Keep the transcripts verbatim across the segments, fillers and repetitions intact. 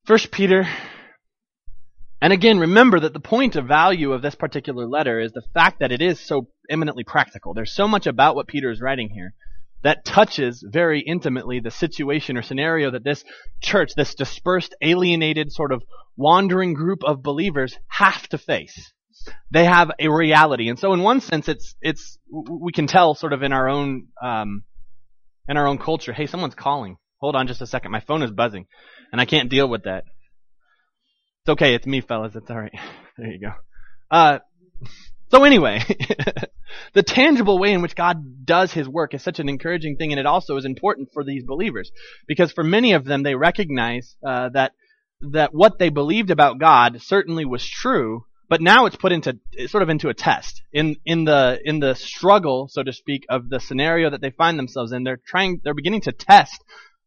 First Peter, and again, remember that the point of value of this particular letter is the fact that it is so eminently practical. There's so much about what Peter is writing here that touches very intimately the situation or scenario that this church, this dispersed, alienated, sort of wandering group of believers have to face. They have a reality. And so in one sense, it's, it's, we can tell sort of in our own, um, in our own culture, hey, someone's calling. Hold on just a second. My phone is buzzing and I can't deal with that. It's okay. It's me, fellas. It's all right. There you go. Uh, so anyway, the tangible way in which God does his work is such an encouraging thing, and it also is important for these believers, because for many of them, they recognize uh, that that what they believed about God certainly was true, but now it's put into sort of into a test in in the in the struggle, so to speak, of the scenario that they find themselves in. They're trying, they're beginning to test: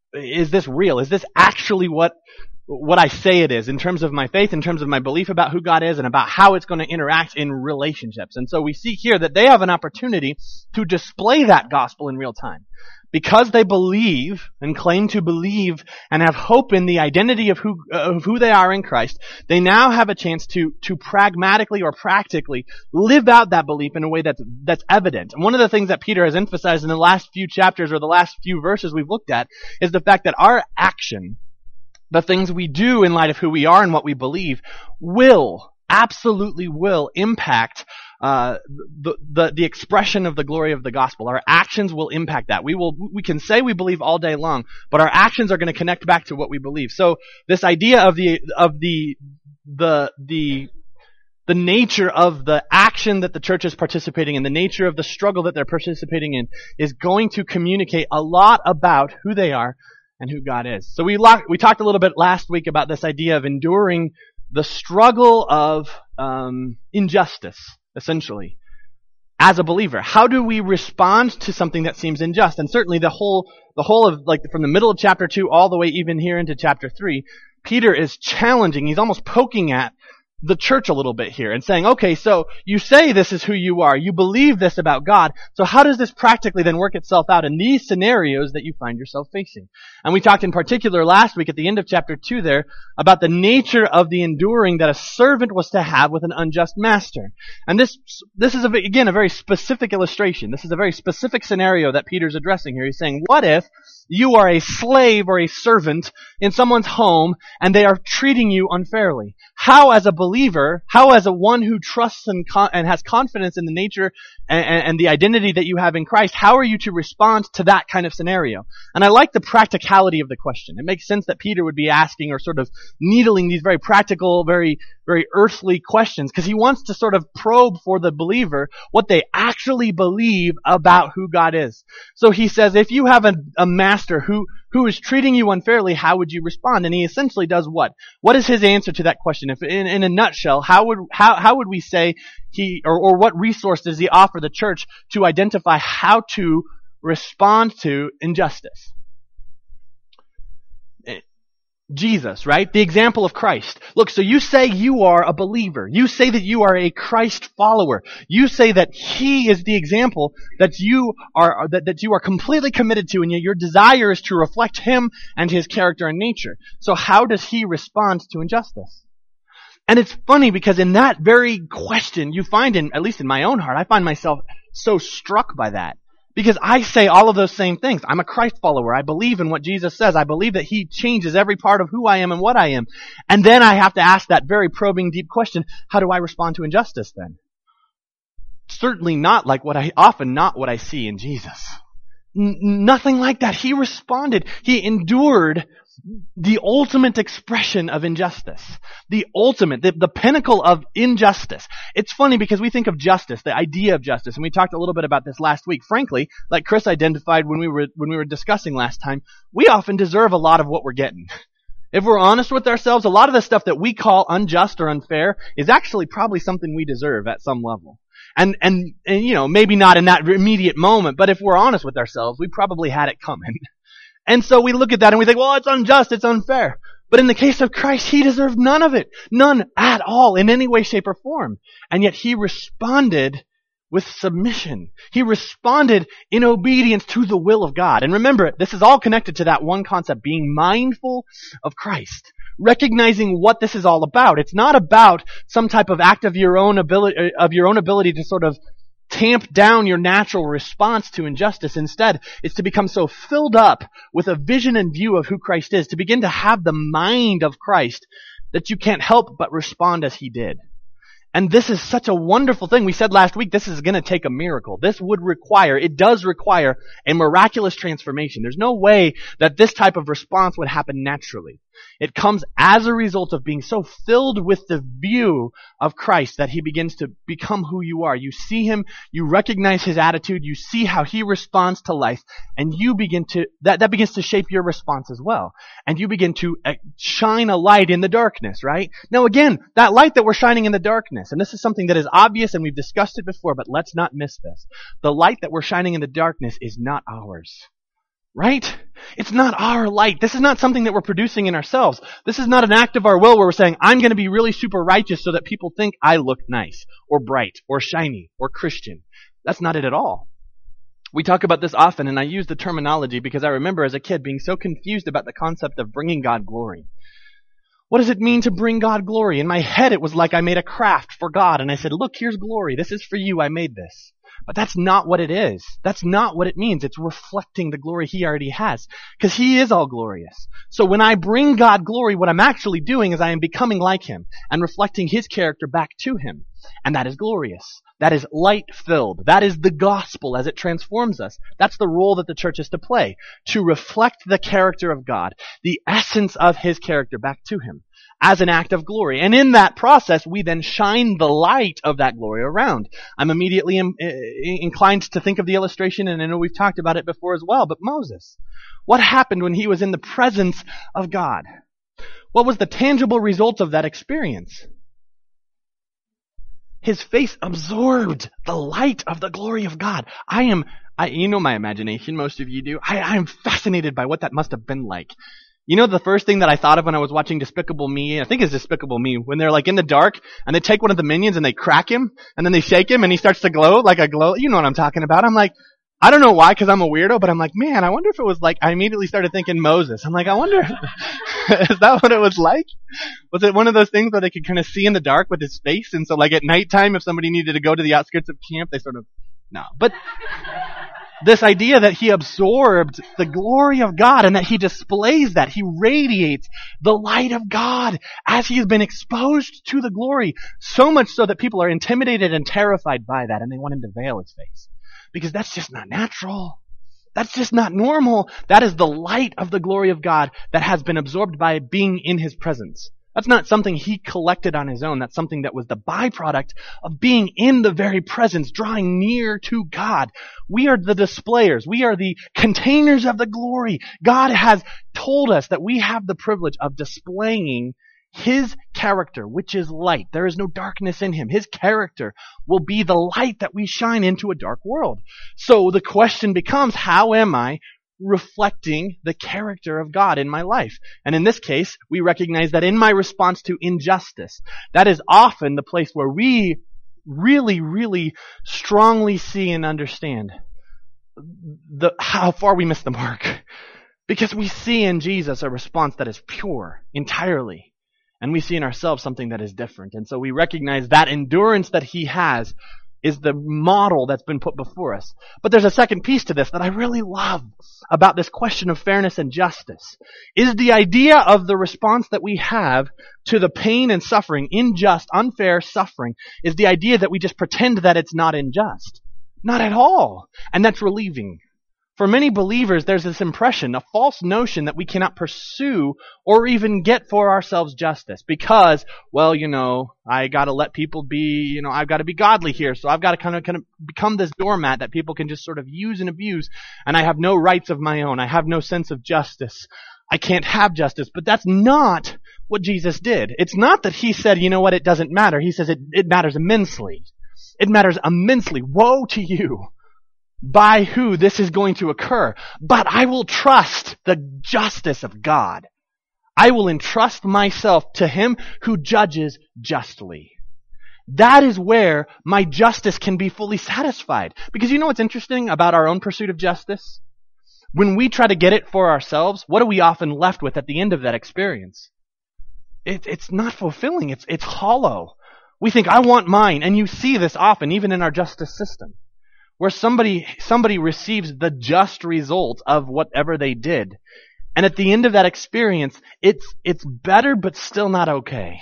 is this real? Is this actually what what I say it is, in terms of my faith, in terms of my belief about who God is, and about how it's going to interact in relationships? And so we see here that they have an opportunity to display that gospel in real time. Because they believe and claim to believe and have hope in the identity of who uh, of who they are in Christ, they now have a chance to to pragmatically or practically live out that belief in a way that's that's evident. And one of the things that Peter has emphasized in the last few chapters or the last few verses we've looked at is the fact that our action, the things we do in light of who we are and what we believe, will, absolutely will impact uh, the, the the expression of the glory of the gospel. Our actions will impact that. We will we can say we believe all day long, but our actions are going to connect back to what we believe. So this idea of the of the the the the nature of the action that the church is participating in, the nature of the struggle that they're participating in, is going to communicate a lot about who they are and who God is. So we lo- we talked a little bit last week about this idea of enduring the struggle of um, injustice, essentially, as a believer. How do we respond to something that seems unjust? And certainly the whole the whole of, like, from the middle of chapter two all the way even here into chapter three, Peter is challenging, he's almost poking at the church a little bit here and saying, okay, so you say this is who you are, you believe this about God, so how does this practically then work itself out in these scenarios that you find yourself facing? And we talked in particular last week at the end of chapter two there about the nature of the enduring that a servant was to have with an unjust master. And this this is, a, again, a very specific illustration. This is a very specific scenario that Peter's addressing here. He's saying, what if you are a slave or a servant in someone's home and they are treating you unfairly? How, as a believer, how as a one who trusts and, con- and has confidence in the nature and, and the identity that you have in Christ, how are you to respond to that kind of scenario? And I like the practicality of the question. It makes sense that Peter would be asking or sort of needling these very practical, very, very earthly questions, because he wants to sort of probe for the believer what they actually believe about who God is. So he says, if you have a, a master who, who is treating you unfairly, how would you respond? And he essentially does what? What is his answer to that question? If in, in a nutshell, how would how how would we say he or, or what resource does he offer the church to identify how to respond to injustice? Jesus, right? The example of Christ. Look, so you say you are a believer. You say that you are a Christ follower. You say that He is the example that you are that, that you are completely committed to, and yet your desire is to reflect Him and His character and nature. So how does He respond to injustice? And it's funny because in that very question, you find in, at least in my own heart, I find myself so struck by that. Because I say all of those same things. I'm a Christ follower. I believe in what Jesus says. I believe that He changes every part of who I am and what I am. And then I have to ask that very probing, deep question, how do I respond to injustice then? Certainly not like what I, often not what I see in Jesus. N- nothing like that. He responded. He endured the ultimate expression of injustice. The ultimate, the, the pinnacle of injustice. It's funny because we think of justice, the idea of justice, and we talked a little bit about this last week. Frankly, like Chris identified when we were when we were discussing last time, we often deserve a lot of what we're getting. If we're honest with ourselves, a lot of the stuff that we call unjust or unfair is actually probably something we deserve at some level. And, and, and you know, maybe not in that immediate moment, but if we're honest with ourselves, we probably had it coming. And so we look at that and we think, well, it's unjust, it's unfair. But in the case of Christ, He deserved none of it. None at all, in any way, shape, or form. And yet He responded with submission. He responded in obedience to the will of God. And remember, this is all connected to that one concept, being mindful of Christ. recognizing what this is all about. It's not about some type of act of your own ability, of your own ability to sort of tamp down your natural response to injustice. Instead, it's to become so filled up with a vision and view of who Christ is, to begin to have the mind of Christ that you can't help but respond as he did. And this is such a wonderful thing. We said last week, this is going to take a miracle. This would require, it does require a miraculous transformation. There's no way that this type of response would happen naturally. It comes as a result of being so filled with the view of Christ that he begins to become who you are. You see him, you recognize his attitude, you see how he responds to life, and you begin to, that, that begins to shape your response as well. And you begin to shine a light in the darkness, right? Now again, that light that we're shining in the darkness, and this is something that is obvious and we've discussed it before, but let's not miss this. The light that we're shining in the darkness is not ours. Right? It's not our light. This is not something that we're producing in ourselves. This is not an act of our will where we're saying, I'm going to be really super righteous so that people think I look nice, or bright, or shiny, or Christian. That's not it at all. We talk about this often, and I use the terminology because I remember as a kid being so confused about the concept of bringing God glory. What does it mean to bring God glory? In my head, it was like I made a craft for God, and I said, look, here's glory. This is for you. I made this. But that's not what it is. That's not what it means. It's reflecting the glory he already has. Because he is all glorious. So when I bring God glory, what I'm actually doing is I am becoming like him and reflecting his character back to him. And that is glorious. That is light-filled. That is the gospel as it transforms us. That's the role that the church is to play. To reflect the character of God, the essence of his character back to him, as an act of glory. And in that process, we then shine the light of that glory around. I'm immediately in, in, inclined to think of the illustration, and I know we've talked about it before as well, but Moses. What happened when he was in the presence of God? What was the tangible result of that experience? His face absorbed the light of the glory of God. I am, I, you know my imagination, most of you do. I, I am fascinated by what that must have been like. You know the first thing that I thought of when I was watching Despicable Me, I think it's Despicable Me, when they're like in the dark and they take one of the minions and they crack him and then they shake him and he starts to glow like a glow. You know what I'm talking about. I'm like, I don't know why because I'm a weirdo, but I'm like, man, I wonder if it was like, I immediately started thinking Moses. I'm like, I wonder, is that what it was like? Was it one of those things where they could kind of see in the dark with his face? And so like at nighttime, if somebody needed to go to the outskirts of camp, they sort of, no. But this idea that he absorbed the glory of God and that he displays that, he radiates the light of God as he has been exposed to the glory, so much so that people are intimidated and terrified by that and they want him to veil his face. Because that's just not natural. That's just not normal. That is the light of the glory of God that has been absorbed by being in his presence. That's not something he collected on his own. That's something that was the byproduct of being in the very presence, drawing near to God. We are the displayers. We are the containers of the glory. God has told us that we have the privilege of displaying his character, which is light. There is no darkness in him. His character will be the light that we shine into a dark world. So the question becomes, how am I reflecting the character of God in my life? And in this case, we recognize that in my response to injustice, that is often the place where we really, really strongly see and understand the, how far we miss the mark. Because we see in Jesus a response that is pure entirely. And we see in ourselves something that is different. And so we recognize that endurance that he has is the model that's been put before us. But there's a second piece to this that I really love about this question of fairness and justice. Is the idea of the response that we have to the pain and suffering, unjust, unfair suffering, is the idea that we just pretend that it's not unjust. Not at all. And that's relieving. For many believers, there's this impression, a false notion that we cannot pursue or even get for ourselves justice because, well, you know, I gotta let people be, you know, I've gotta be godly here, so I've gotta kind of, kind of become this doormat that people can just sort of use and abuse, and I have no rights of my own. I have no sense of justice. I can't have justice. But that's not what Jesus did. It's not that he said, you know what, it doesn't matter. He says it, it matters immensely. It matters immensely. Woe to you by who this is going to occur. But I will trust the justice of God. I will entrust myself to him who judges justly. That is where my justice can be fully satisfied. Because you know what's interesting about our own pursuit of justice? When we try to get it for ourselves, what are we often left with at the end of that experience? it, it's not fulfilling. It's, it's hollow. We think, I want mine. And you see this often, even in our justice system, where somebody, somebody receives the just result of whatever they did. And at the end of that experience, it's, it's better, but still not okay.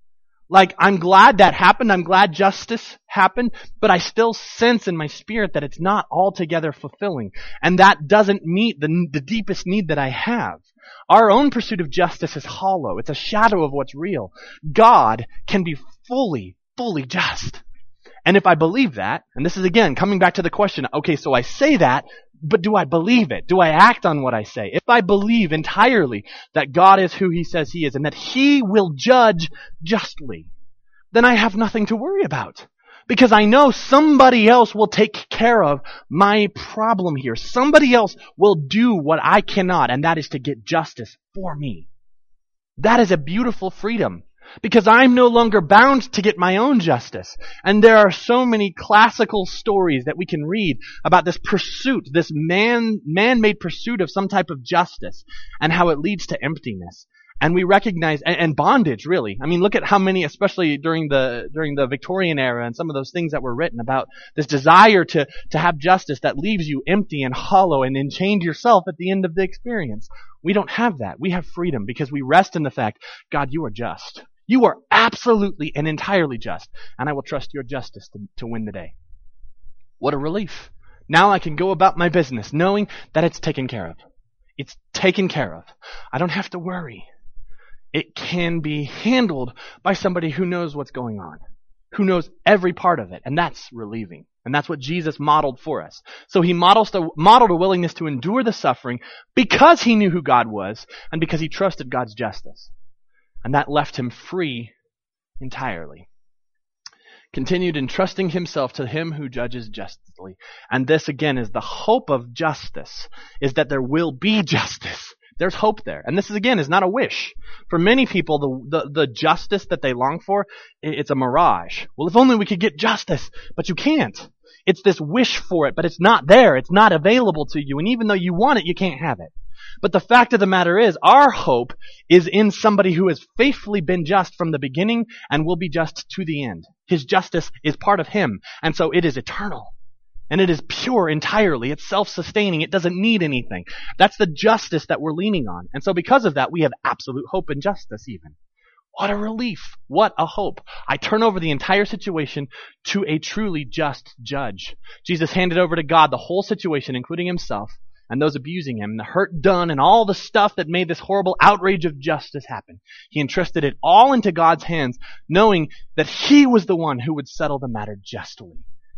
Like, I'm glad that happened. I'm glad justice happened, but I still sense in my spirit that it's not altogether fulfilling. And that doesn't meet the, the deepest need that I have. Our own pursuit of justice is hollow. It's a shadow of what's real. God can be fully, fully just. And if I believe that, and this is again coming back to the question, okay, so I say that, but do I believe it? Do I act on what I say? If I believe entirely that God is who He says He is and that He will judge justly, then I have nothing to worry about. Because I know somebody else will take care of my problem here. Somebody else will do what I cannot, and that is to get justice for me. That is a beautiful freedom. Because I'm no longer bound to get my own justice. And there are so many classical stories that we can read about this pursuit, this man, man-made pursuit of some type of justice, and how it leads to emptiness. And we recognize, and, and bondage, really. I mean, look at how many, especially during the, during the Victorian era and some of those things that were written about this desire to, to have justice that leaves you empty and hollow and then change yourself at the end of the experience. We don't have that. We have freedom because we rest in the fact, God, you are just. You are absolutely and entirely just, and I will trust your justice to, to win the day. What a relief. Now I can go about my business knowing that it's taken care of. It's taken care of. I don't have to worry. It can be handled by somebody who knows what's going on, who knows every part of it, and that's relieving. And that's what Jesus modeled for us. So He models the, modeled a willingness to endure the suffering because He knew who God was and because He trusted God's justice. And that left Him free entirely. Continued entrusting Himself to Him who judges justly. And this again is the hope of justice, is that there will be justice. There's hope there. And this is again is not a wish. For many people, the, the, the justice that they long for, it's a mirage. Well, if only we could get justice, but you can't. It's this wish for it, but it's not there. It's not available to you. And even though you want it, you can't have it. But the fact of the matter is, our hope is in somebody who has faithfully been just from the beginning and will be just to the end. His justice is part of Him, and so it is eternal. And it is pure entirely. It's self-sustaining. It doesn't need anything. That's the justice that we're leaning on. And so because of that, we have absolute hope and justice even. What a relief. What a hope. I turn over the entire situation to a truly just judge. Jesus handed over to God the whole situation, including Himself, and those abusing Him, the hurt done, and all the stuff that made this horrible outrage of justice happen. He entrusted it all into God's hands, knowing that He was the one who would settle the matter justly.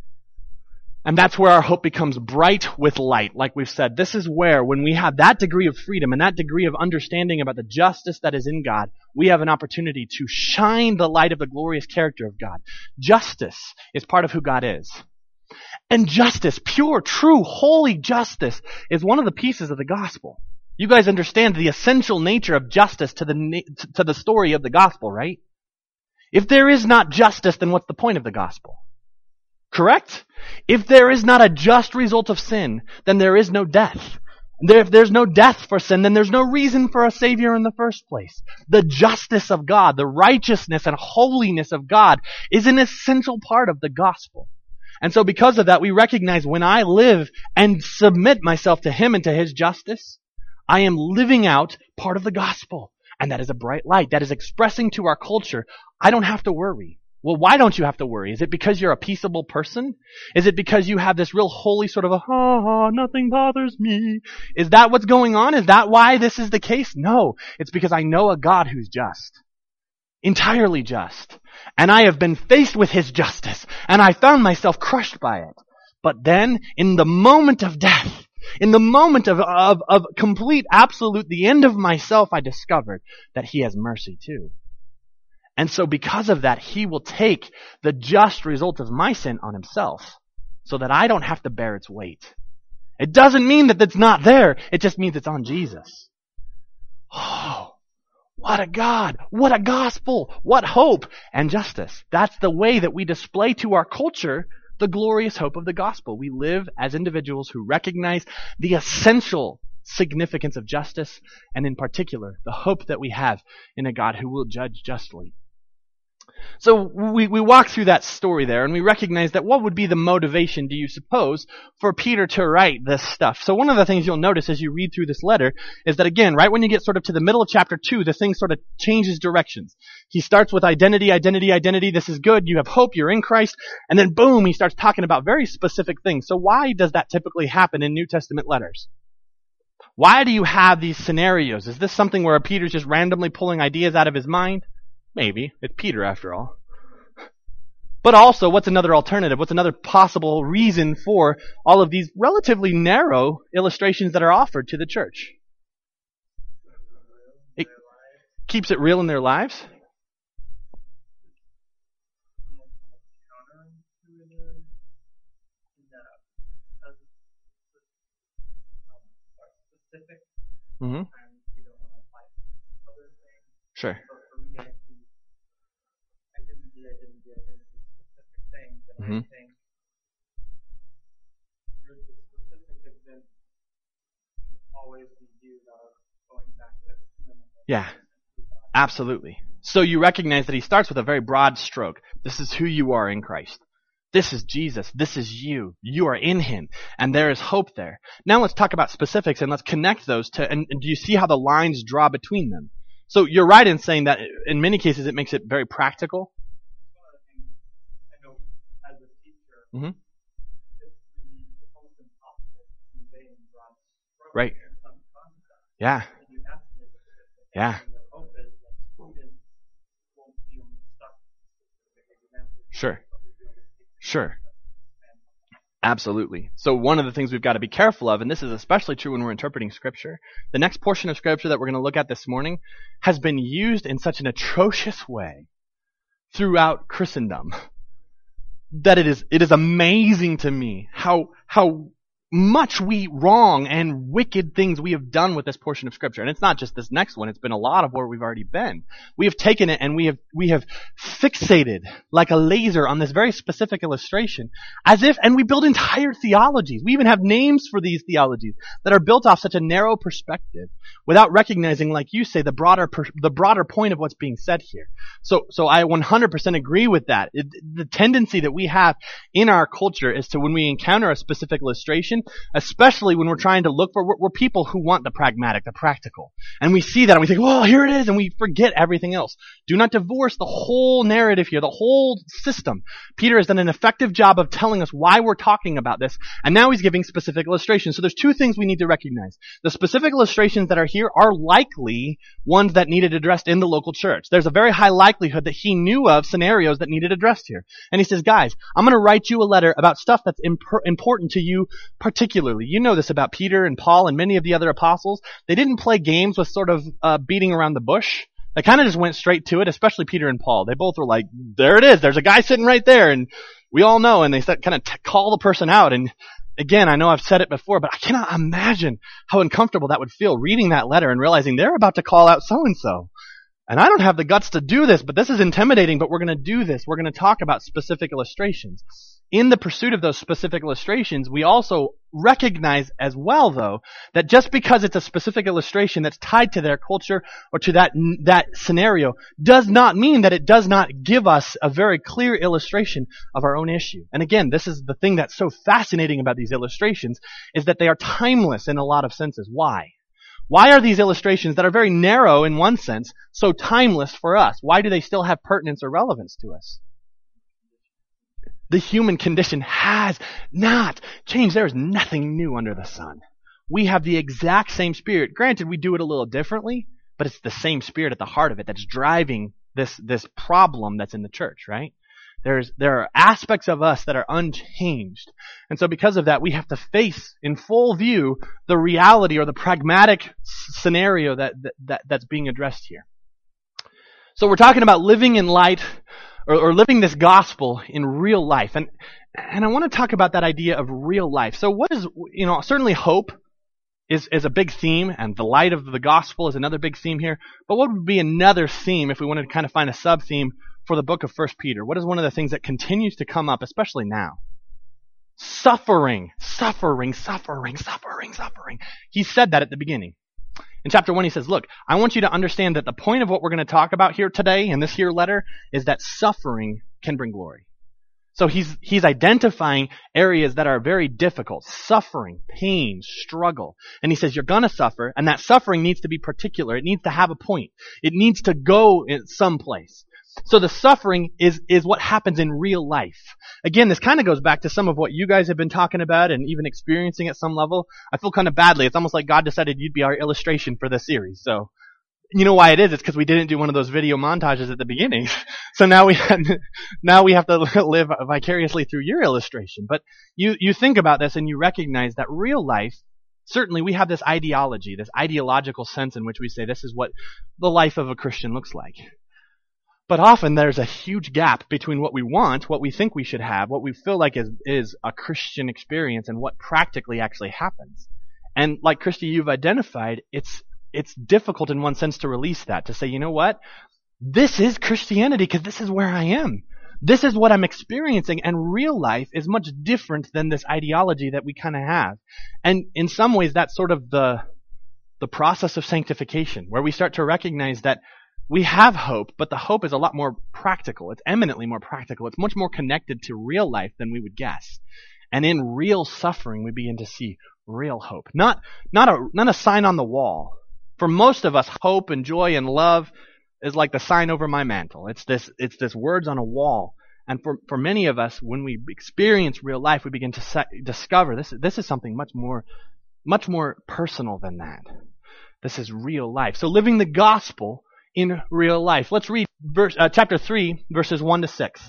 And that's where our hope becomes bright with light. Like we've said, this is where, when we have that degree of freedom and that degree of understanding about the justice that is in God, we have an opportunity to shine the light of the glorious character of God. Justice is part of who God is. And justice, pure, true, holy justice, is one of the pieces of the gospel. You guys understand the essential nature of justice to the to the story of the gospel, right? If there is not justice, then what's the point of the gospel? Correct? If there is not a just result of sin, then there is no death. If there's no death for sin, then there's no reason for a Savior in the first place. The justice of God, the righteousness and holiness of God is an essential part of the gospel. And so because of that, we recognize when I live and submit myself to Him and to His justice, I am living out part of the gospel. And that is a bright light. That is expressing to our culture, I don't have to worry. Well, why don't you have to worry? Is it because you're a peaceable person? Is it because you have this real holy sort of a, ha, nothing bothers me? Is that what's going on? Is that why this is the case? No. It's because I know a God who's just. Entirely just. And I have been faced with His justice, and I found myself crushed by it. But then, in the moment of death, in the moment of, of, of complete, absolute, the end of myself, I discovered that He has mercy too. And so because of that, He will take the just result of my sin on Himself, so that I don't have to bear its weight. It doesn't mean that it's not there, it just means it's on Jesus. Oh, what a God! What a gospel! What hope and justice! That's the way that we display to our culture the glorious hope of the gospel. We live as individuals who recognize the essential significance of justice, and in particular, the hope that we have in a God who will judge justly. So we, we walk through that story there, and we recognize that what would be the motivation, do you suppose, for Peter to write this stuff? So one of the things you'll notice as you read through this letter is that, again, right when you get sort of to the middle of chapter two, the thing sort of changes directions. He starts with identity, identity, identity. This is good. You have hope. You're in Christ. And then boom, he starts talking about very specific things. So why does that typically happen in New Testament letters? Why do you have these scenarios? Is this something where Peter's just randomly pulling ideas out of his mind? Maybe. It's Peter after all. But also, what's another alternative? What's another possible reason for all of these relatively narrow illustrations that are offered to the church? It keeps it real in their lives? Mm-hmm. Sure. Mm-hmm. Yeah, absolutely. So you recognize that he starts with a very broad stroke. This is who you are in Christ. This is Jesus. This is you. You are in him. And there is hope there. Now let's talk about specifics and let's connect those to, and, and do you see how the lines draw between them? So you're right in saying that in many cases it makes it very practical. Mm-hmm. Right. Yeah. Yeah. Sure. Sure. Absolutely. So one of the things we've got to be careful of, and this is especially true when we're interpreting Scripture, the next portion of Scripture that we're going to look at this morning has been used in such an atrocious way throughout Christendom that it is it is amazing to me how how much we wrong and wicked things we have done with this portion of Scripture. And it's not just this next one, it's been a lot of where we've already been. We have taken it and we have we have fixated like a laser on this very specific illustration as if, and we build entire theologies. We even have names for these theologies that are built off such a narrow perspective without recognizing, like you say, the broader per, the broader point of what's being said here. So so I one hundred percent agree with that. It, the tendency that we have in our culture is to, when we encounter a specific illustration, especially when we're trying to look for, we're, we're people who want the pragmatic, the practical. And we see that and we think, well, here it is, and we forget everything else. Do not divorce the whole narrative here, the whole system. Peter has done an effective job of telling us why we're talking about this, and now he's giving specific illustrations. So there's two things we need to recognize. The specific illustrations that are here are likely ones that needed addressed in the local church. There's a very high likelihood that he knew of scenarios that needed addressed here. And he says, guys, I'm going to write you a letter about stuff that's imp- important to you particularly. You know this about Peter and Paul and many of the other apostles. They didn't play games with sort of uh, beating around the bush. They kind of just went straight to it, especially Peter and Paul. They both were like, there it is. There's a guy sitting right there. And we all know. And they said, kind of t- call the person out. And again, I know I've said it before, but I cannot imagine how uncomfortable that would feel reading that letter and realizing they're about to call out so-and-so. And I don't have the guts to do this, but this is intimidating, but we're going to do this. We're going to talk about specific illustrations. In the pursuit of those specific illustrations, we also recognize as well, though, that just because it's a specific illustration that's tied to their culture or to that that scenario does not mean that it does not give us a very clear illustration of our own issue. And again, this is the thing that's so fascinating about these illustrations, is that they are timeless in a lot of senses. Why? Why are these illustrations that are very narrow in one sense so timeless for us? Why do they still have pertinence or relevance to us? The human condition has not changed. There is nothing new under the sun. We have the exact same spirit. Granted, we do it a little differently, but it's the same spirit at the heart of it that's driving this, this problem that's in the church, right? There's, there are aspects of us that are unchanged. And so because of that, we have to face in full view the reality or the pragmatic s- scenario that, that, that's being addressed here. So we're talking about living in light or, or living this gospel in real life. And, and I want to talk about that idea of real life. So what is, you know, certainly hope is, is a big theme, and the light of the gospel is another big theme here. But what would be another theme if we wanted to kind of find a sub-theme for the book of First Peter? What is one of the things that continues to come up, especially now? Suffering, suffering, suffering, suffering, suffering. He said that at the beginning. In chapter one, he says, look, I want you to understand that the point of what we're going to talk about here today in this here letter is that suffering can bring glory. So he's he's identifying areas that are very difficult, suffering, pain, struggle. And he says you're going to suffer, and that suffering needs to be particular. It needs to have a point. It needs to go in someplace. So the suffering is is what happens in real life. Again, this kind of goes back to some of what you guys have been talking about and even experiencing at some level. I feel kind of badly. It's almost like God decided you'd be our illustration for this series. So you know why it is? It's because we didn't do one of those video montages at the beginning. So now we had, now we have to live vicariously through your illustration. But you, you think about this and you recognize that real life, certainly we have this ideology, this ideological sense in which we say this is what the life of a Christian looks like. But often there's a huge gap between what we want, what we think we should have, what we feel like is, is a Christian experience, and what practically actually happens. And like Christy, you've identified, it's It's difficult in one sense to release that, to say, you know what? This is Christianity because this is where I am. This is what I'm experiencing, and real life is much different than this ideology that we kind of have. And in some ways, that's sort of the the process of sanctification, where we start to recognize that we have hope, but the hope is a lot more practical. It's eminently more practical. It's much more connected to real life than we would guess. And in real suffering, we begin to see real hope. Not, not a, not a sign on the wall. For most of us, hope and joy and love is like the sign over my mantle. It's this, it's this words on a wall. And for, for many of us, when we experience real life, we begin to se- discover this, this is something much more, much more personal than that. This is real life. So living the gospel in real life. Let's read verse, uh, chapter three, verses one to six.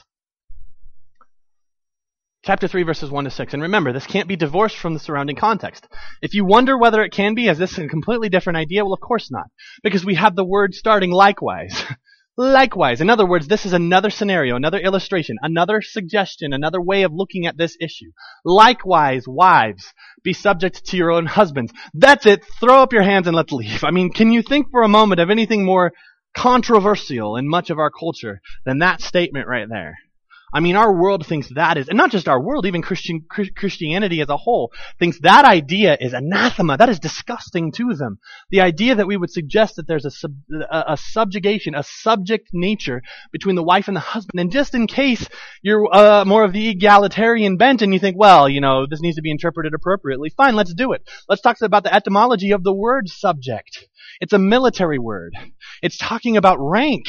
Chapter three, verses one to six. And remember, this can't be divorced from the surrounding context. If you wonder whether it can be, is this a completely different idea? Well, of course not. Because we have the word starting likewise. Likewise. In other words, this is another scenario, another illustration, another suggestion, another way of looking at this issue. Likewise, wives, be subject to your own husbands. That's it. Throw up your hands and let's leave. I mean, can you think for a moment of anything more controversial in much of our culture than that statement right there? I mean, our world thinks that is, and not just our world, even Christian Christianity as a whole, thinks that idea is anathema. That is disgusting to them. The idea that we would suggest that there's a, sub, a, a subjugation, a subject nature between the wife and the husband. And just in case you're uh, more of the egalitarian bent and you think, well, you know, this needs to be interpreted appropriately, fine, let's do it. Let's talk about the etymology of the word subject. It's a military word. It's talking about rank.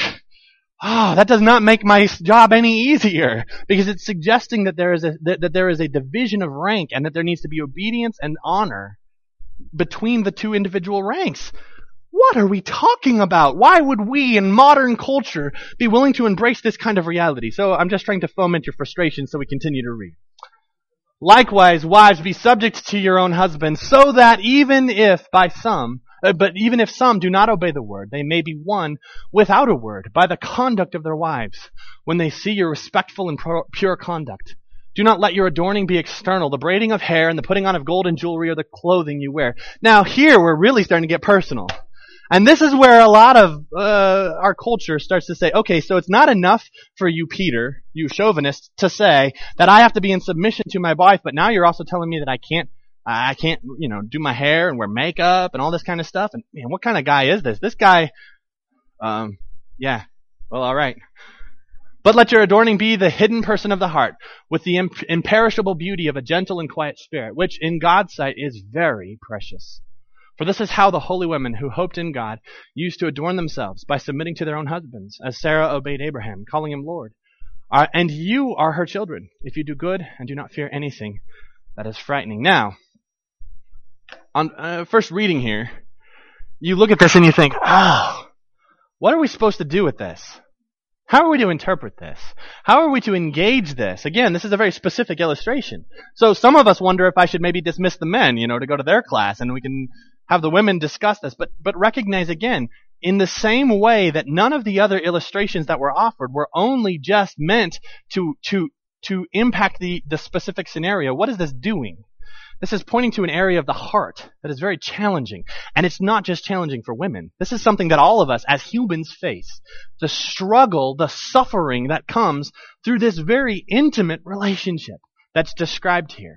Oh, that does not make my job any easier, because it's suggesting that there is a that, that there is a division of rank and that there needs to be obedience and honor between the two individual ranks. What are we talking about? Why would we in modern culture be willing to embrace this kind of reality? So I'm just trying to foment your frustration so we continue to read. Likewise, wives, be subject to your own husbands, so that even if by some Uh, but even if some do not obey the word, they may be won without a word by the conduct of their wives, when they see your respectful and pro- pure conduct. Do not let your adorning be external, the braiding of hair and the putting on of gold and jewelry or the clothing you wear. Now here we're really starting to get personal. And this is where a lot of uh, our culture starts to say, okay, so it's not enough for you, Peter, you chauvinist, to say that I have to be in submission to my wife, but now you're also telling me that I can't I can't, you know, do my hair and wear makeup and all this kind of stuff. And man, what kind of guy is this? This guy, um, yeah, well, all right. But let your adorning be the hidden person of the heart, with the imp- imperishable beauty of a gentle and quiet spirit, which in God's sight is very precious. For this is how the holy women who hoped in God used to adorn themselves, by submitting to their own husbands, as Sarah obeyed Abraham, calling him Lord. Uh, and you are her children, if you do good and do not fear anything that is frightening. Now, on uh, first reading here, you look at this and you think, oh, what are we supposed to do with this? How are we to interpret this? How are we to engage this? Again, this is a very specific illustration. So some of us wonder if I should maybe dismiss the men, you know, to go to their class and we can have the women discuss this. But, but recognize again, in the same way that none of the other illustrations that were offered were only just meant to, to, to impact the, the specific scenario, what is this doing? This is pointing to an area of the heart that is very challenging. And it's not just challenging for women. This is something that all of us as humans face. The struggle, the suffering that comes through this very intimate relationship that's described here.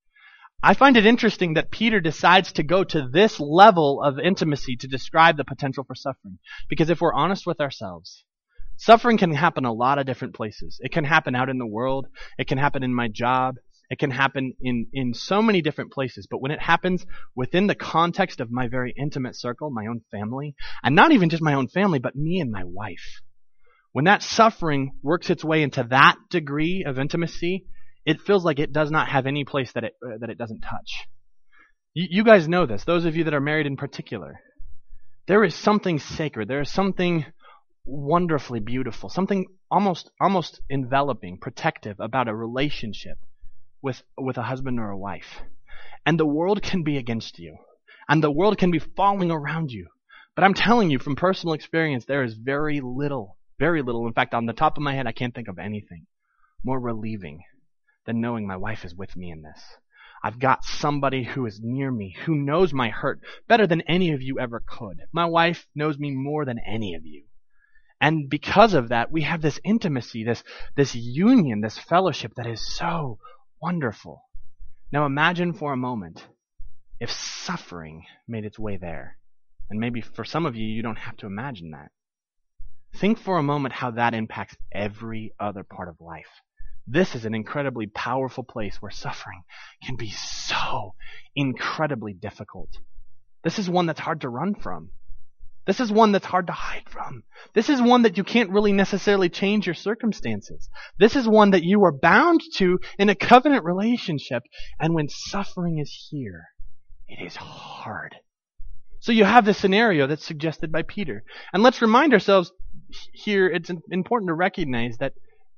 I find it interesting that Peter decides to go to this level of intimacy to describe the potential for suffering. Because if we're honest with ourselves, suffering can happen a lot of different places. It can happen out in the world. It can happen in my job. It can happen in, in so many different places. But when it happens within the context of my very intimate circle, my own family, and not even just my own family, but me and my wife, when that suffering works its way into that degree of intimacy, it feels like it does not have any place that it uh, that it doesn't touch. You, you guys know this, those of you that are married in particular. There is something sacred. There is something wonderfully beautiful, something almost almost enveloping, protective about a relationship with with a husband or a wife. And the world can be against you. And the world can be falling around you. But I'm telling you from personal experience, there is very little, very little. In fact, on the top of my head, I can't think of anything more relieving than knowing my wife is with me in this. I've got somebody who is near me, who knows my hurt better than any of you ever could. My wife knows me more than any of you. And because of that, we have this intimacy, this, this union, this fellowship that is so wonderful. Now imagine for a moment if suffering made its way there. And maybe for some of you, you don't have to imagine that. Think for a moment how that impacts every other part of life. This is an incredibly powerful place where suffering can be so incredibly difficult. This is one that's hard to run from. This is one that's hard to hide from. This is one that you can't really necessarily change your circumstances. This is one that you are bound to in a covenant relationship. And when suffering is here, it is hard. So you have this scenario that's suggested by Peter. And let's remind ourselves here, it's important to recognize that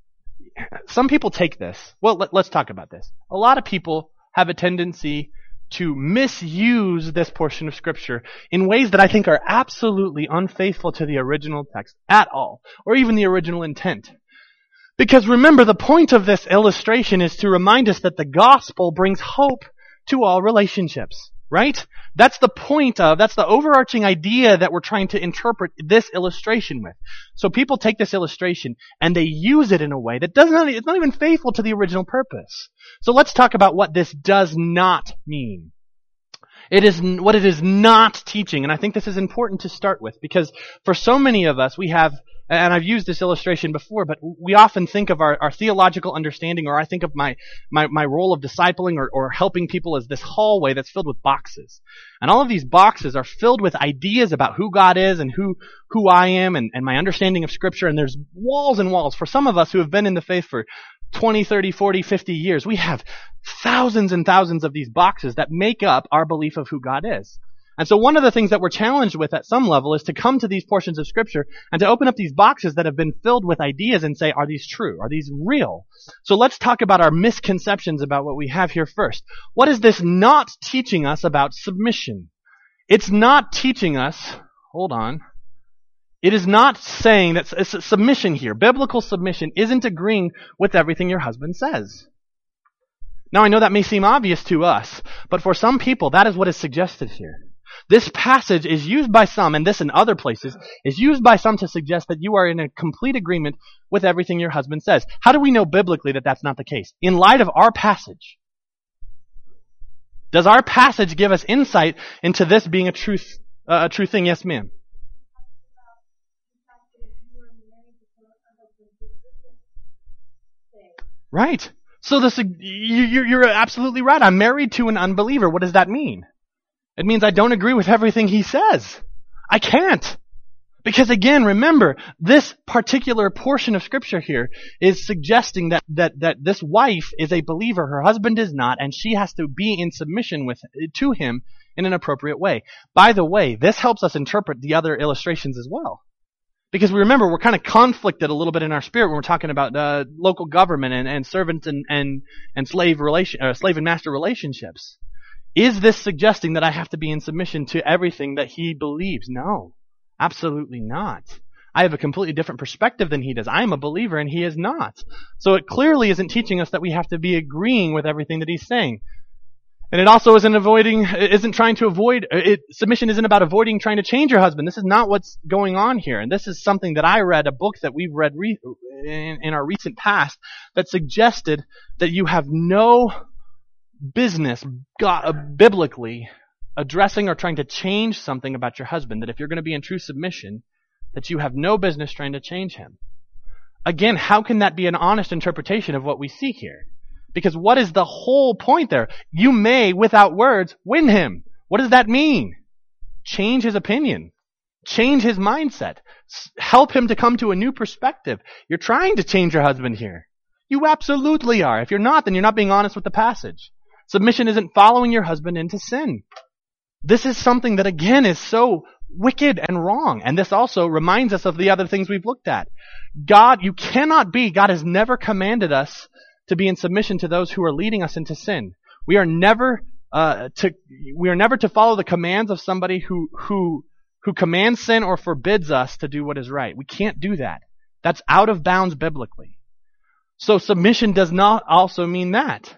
some people take this. Well, let, let's talk about this. A lot of people have a tendency to misuse this portion of Scripture in ways that I think are absolutely unfaithful to the original text at all, or even the original intent. Because remember, the point of this illustration is to remind us that the gospel brings hope to all relationships, right? That's the point of, that's the overarching idea that we're trying to interpret this illustration with. So people take this illustration and they use it in a way that does not, it's not even faithful to the original purpose. So let's talk about what this does not mean. It is what it is not teaching, and I think this is important to start with, because for so many of us, we have, and I've used this illustration before, but we often think of our, our theological understanding, or I think of my, my, my role of discipling or, or helping people as this hallway that's filled with boxes. And all of these boxes are filled with ideas about who God is and who, who I am and, and my understanding of Scripture, and there's walls and walls. For some of us who have been in the faith for twenty, thirty, forty, fifty years, we have thousands and thousands of these boxes that make up our belief of who God is. And so one of the things that we're challenged with at some level is to come to these portions of Scripture and to open up these boxes that have been filled with ideas and say, are these true? Are these real? So let's talk about our misconceptions about what we have here first. What is this not teaching us about submission? It's not teaching us, hold on, it is not saying that submission here, biblical submission, isn't agreeing with everything your husband says. Now I know that may seem obvious to us, but for some people that is what is suggested here. This passage is used by some, and this in other places, is used by some to suggest that you are in a complete agreement with everything your husband says. How do we know biblically that that's not the case? In light of our passage. Does our passage give us insight into this being a truth, uh, a true thing? Yes, ma'am. Right. So this, you, you're absolutely right. I'm married to an unbeliever. What does that mean? It means I don't agree with everything he says. I can't. Because again, remember, this particular portion of Scripture here is suggesting that, that, that this wife is a believer, her husband is not, and she has to be in submission with, to him in an appropriate way. By the way, this helps us interpret the other illustrations as well. Because we remember, we're kind of conflicted a little bit in our spirit when we're talking about uh, local government and, and servant and, and, and slave relation, uh, slave and master relationships. Is this suggesting that I have to be in submission to everything that he believes? No, absolutely not. I have a completely different perspective than he does. I am a believer and he is not. So it clearly isn't teaching us that we have to be agreeing with everything that he's saying. And it also isn't avoiding, isn't trying to avoid, it, submission isn't about avoiding trying to change your husband. This is not what's going on here. And this is something that I read, a book that we've read re, in, in our recent past, that suggested that you have no business, God, uh, biblically, addressing or trying to change something about your husband. That if you're going to be in true submission, that you have no business trying to change him. Again, how can that be an honest interpretation of what we see here? Because what is the whole point there? You may, without words, win him. What does that mean? Change his opinion. Change his mindset. S- help him to come to a new perspective. You're trying to change your husband here. You absolutely are. If you're not, then you're not being honest with the passage. Submission isn't following your husband into sin. This is something that, again, is so wicked and wrong. And this also reminds us of the other things we've looked at. God, you cannot be, God has never commanded us to be in submission to those who are leading us into sin. We are never uh, to we are never to follow the commands of somebody who who who commands sin or forbids us to do what is right. We can't do that. That's out of bounds biblically. So submission does not also mean that.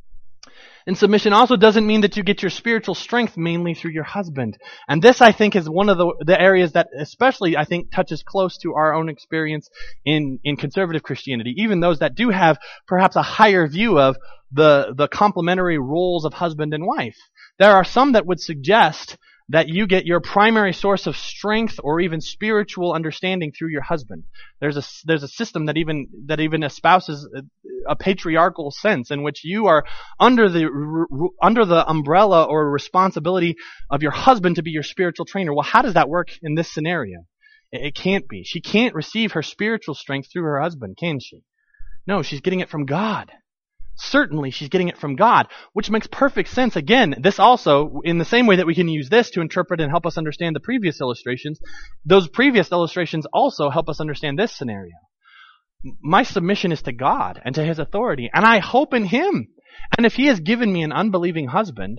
And submission also doesn't mean that you get your spiritual strength mainly through your husband. And this, I think, is one of the, the areas that especially, I think, touches close to our own experience in, in conservative Christianity. Even those that do have perhaps a higher view of the, the complementary roles of husband and wife. There are some that would suggest that you get your primary source of strength or even spiritual understanding through your husband. There's a, there's a system that even, that even espouses a, a patriarchal sense in which you are under the, r, under the umbrella or responsibility of your husband to be your spiritual trainer. Well, how does that work in this scenario? It, it can't be. She can't receive her spiritual strength through her husband, can she? No, she's getting it from God. Certainly she's getting it from God, which makes perfect sense. Again, this also, in the same way that we can use this to interpret and help us understand the previous illustrations, those previous illustrations also help us understand this scenario. My submission is to God and to His authority, and I hope in Him. And if He has given me an unbelieving husband,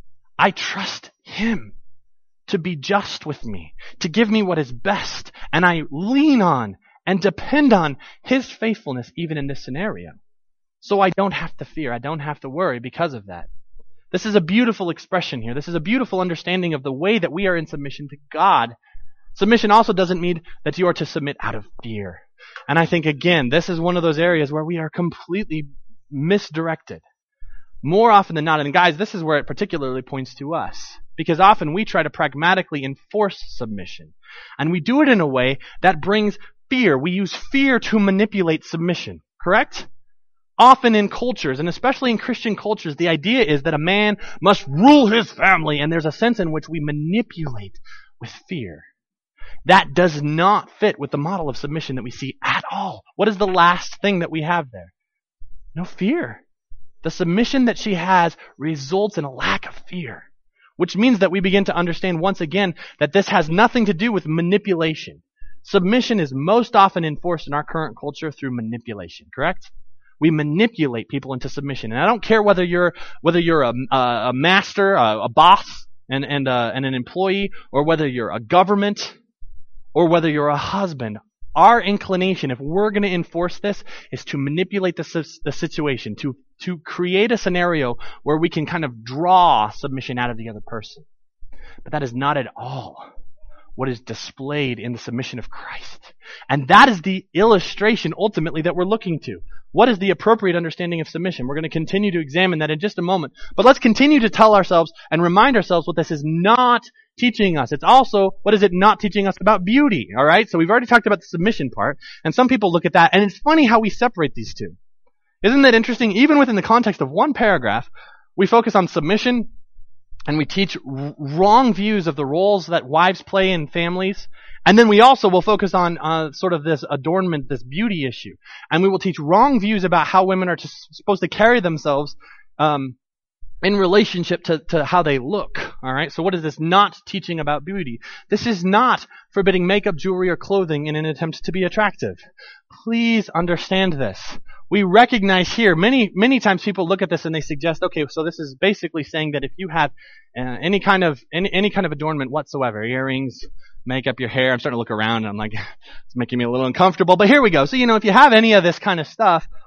I trust Him to be just with me, to give me what is best, and I lean on and depend on His faithfulness even in this scenario. So I don't have to fear. I don't have to worry because of that. This is a beautiful expression here. This is a beautiful understanding of the way that we are in submission to God. Submission also doesn't mean that you are to submit out of fear. And I think, again, this is one of those areas where we are completely misdirected. More often than not, and guys, this is where it particularly points to us. Because often we try to pragmatically enforce submission. And we do it in a way that brings fear. We use fear to manipulate submission. Correct? Often in cultures, and especially in Christian cultures, the idea is that a man must rule his family, and there's a sense in which we manipulate with fear. That does not fit with the model of submission that we see at all. What is the last thing that we have there? No fear. The submission that she has results in a lack of fear, which means that we begin to understand once again that this has nothing to do with manipulation. Submission is most often enforced in our current culture through manipulation, correct? We manipulate people into submission, and I don't care whether you're whether you're a, a master, a, a boss, and and uh, and an employee, or whether you're a government, or whether you're a husband. Our inclination, if we're going to enforce this, is to manipulate the the situation, to to create a scenario where we can kind of draw submission out of the other person. But that is not at all what is displayed in the submission of Christ. And that is the illustration ultimately that we're looking to. What is the appropriate understanding of submission? We're going to continue to examine that in just a moment. But let's continue to tell ourselves and remind ourselves what this is not teaching us. It's also, what is it not teaching us about beauty? All right? So we've already talked about the submission part, and some people look at that, and it's funny how we separate these two. Isn't that interesting? Even within the context of one paragraph, we focus on submission, and we teach r- wrong views of the roles that wives play in families. And then we also will focus on uh, sort of this adornment, this beauty issue. And we will teach wrong views about how women are to, supposed to carry themselves um, in relationship to, to how they look. All right. So what is this not teaching about beauty? This is not forbidding makeup, jewelry, or clothing in an attempt to be attractive. Please understand this. We recognize here, many, many times people look at this and they suggest, okay, so this is basically saying that if you have uh, any kind of, any, any kind of adornment whatsoever, earrings, makeup, your hair, I'm starting to look around and I'm like, it's making me a little uncomfortable, but here we go. So, you know, if you have any of this kind of stuff,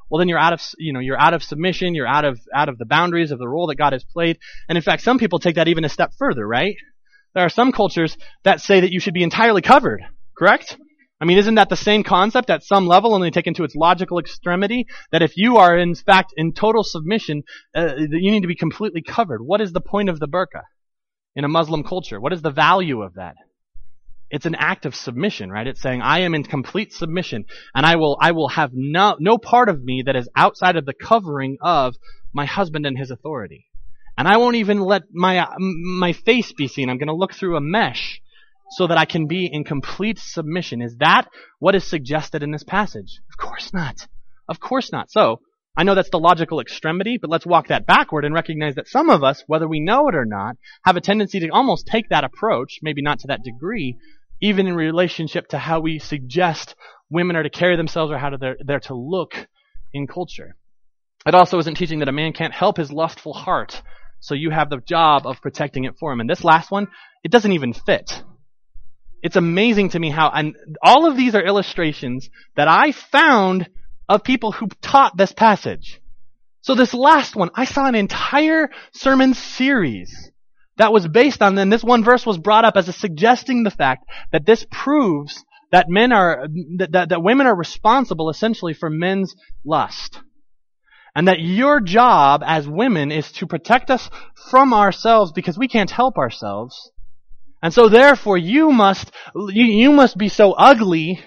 well then you're out of, you know, you're out of submission, you're out of, out of the boundaries of the role that God has played. And in fact, some people take that even a step further, right? There are some cultures that say that you should be entirely covered, correct? I mean, isn't that the same concept at some level, only taken to its logical extremity? That if you are in fact in total submission, uh, you need to be completely covered. What is the point of the burqa in a Muslim culture? What is the value of that? It's an act of submission, right? It's saying, I am in complete submission, and I will, I will have no, no part of me that is outside of the covering of my husband and his authority. And I won't even let my, my face be seen. I'm going to look through a mesh so that I can be in complete submission. Is that what is suggested in this passage? Of course not. Of course not. So, I know that's the logical extremity, but let's walk that backward and recognize that some of us, whether we know it or not, have a tendency to almost take that approach, maybe not to that degree, even in relationship to how we suggest women are to carry themselves or how to they're, they're to look in culture. It also isn't teaching that a man can't help his lustful heart, so you have the job of protecting it for him. And this last one, it doesn't even fit. It's amazing to me how, and all of these are illustrations that I found of people who taught this passage. So this last one, I saw an entire sermon series that was based on, then this one verse was brought up as a suggesting the fact that this proves that men are, that, that, that women are responsible essentially for men's lust. And that your job as women is to protect us from ourselves because we can't help ourselves. And so therefore you must, you, you must be so ugly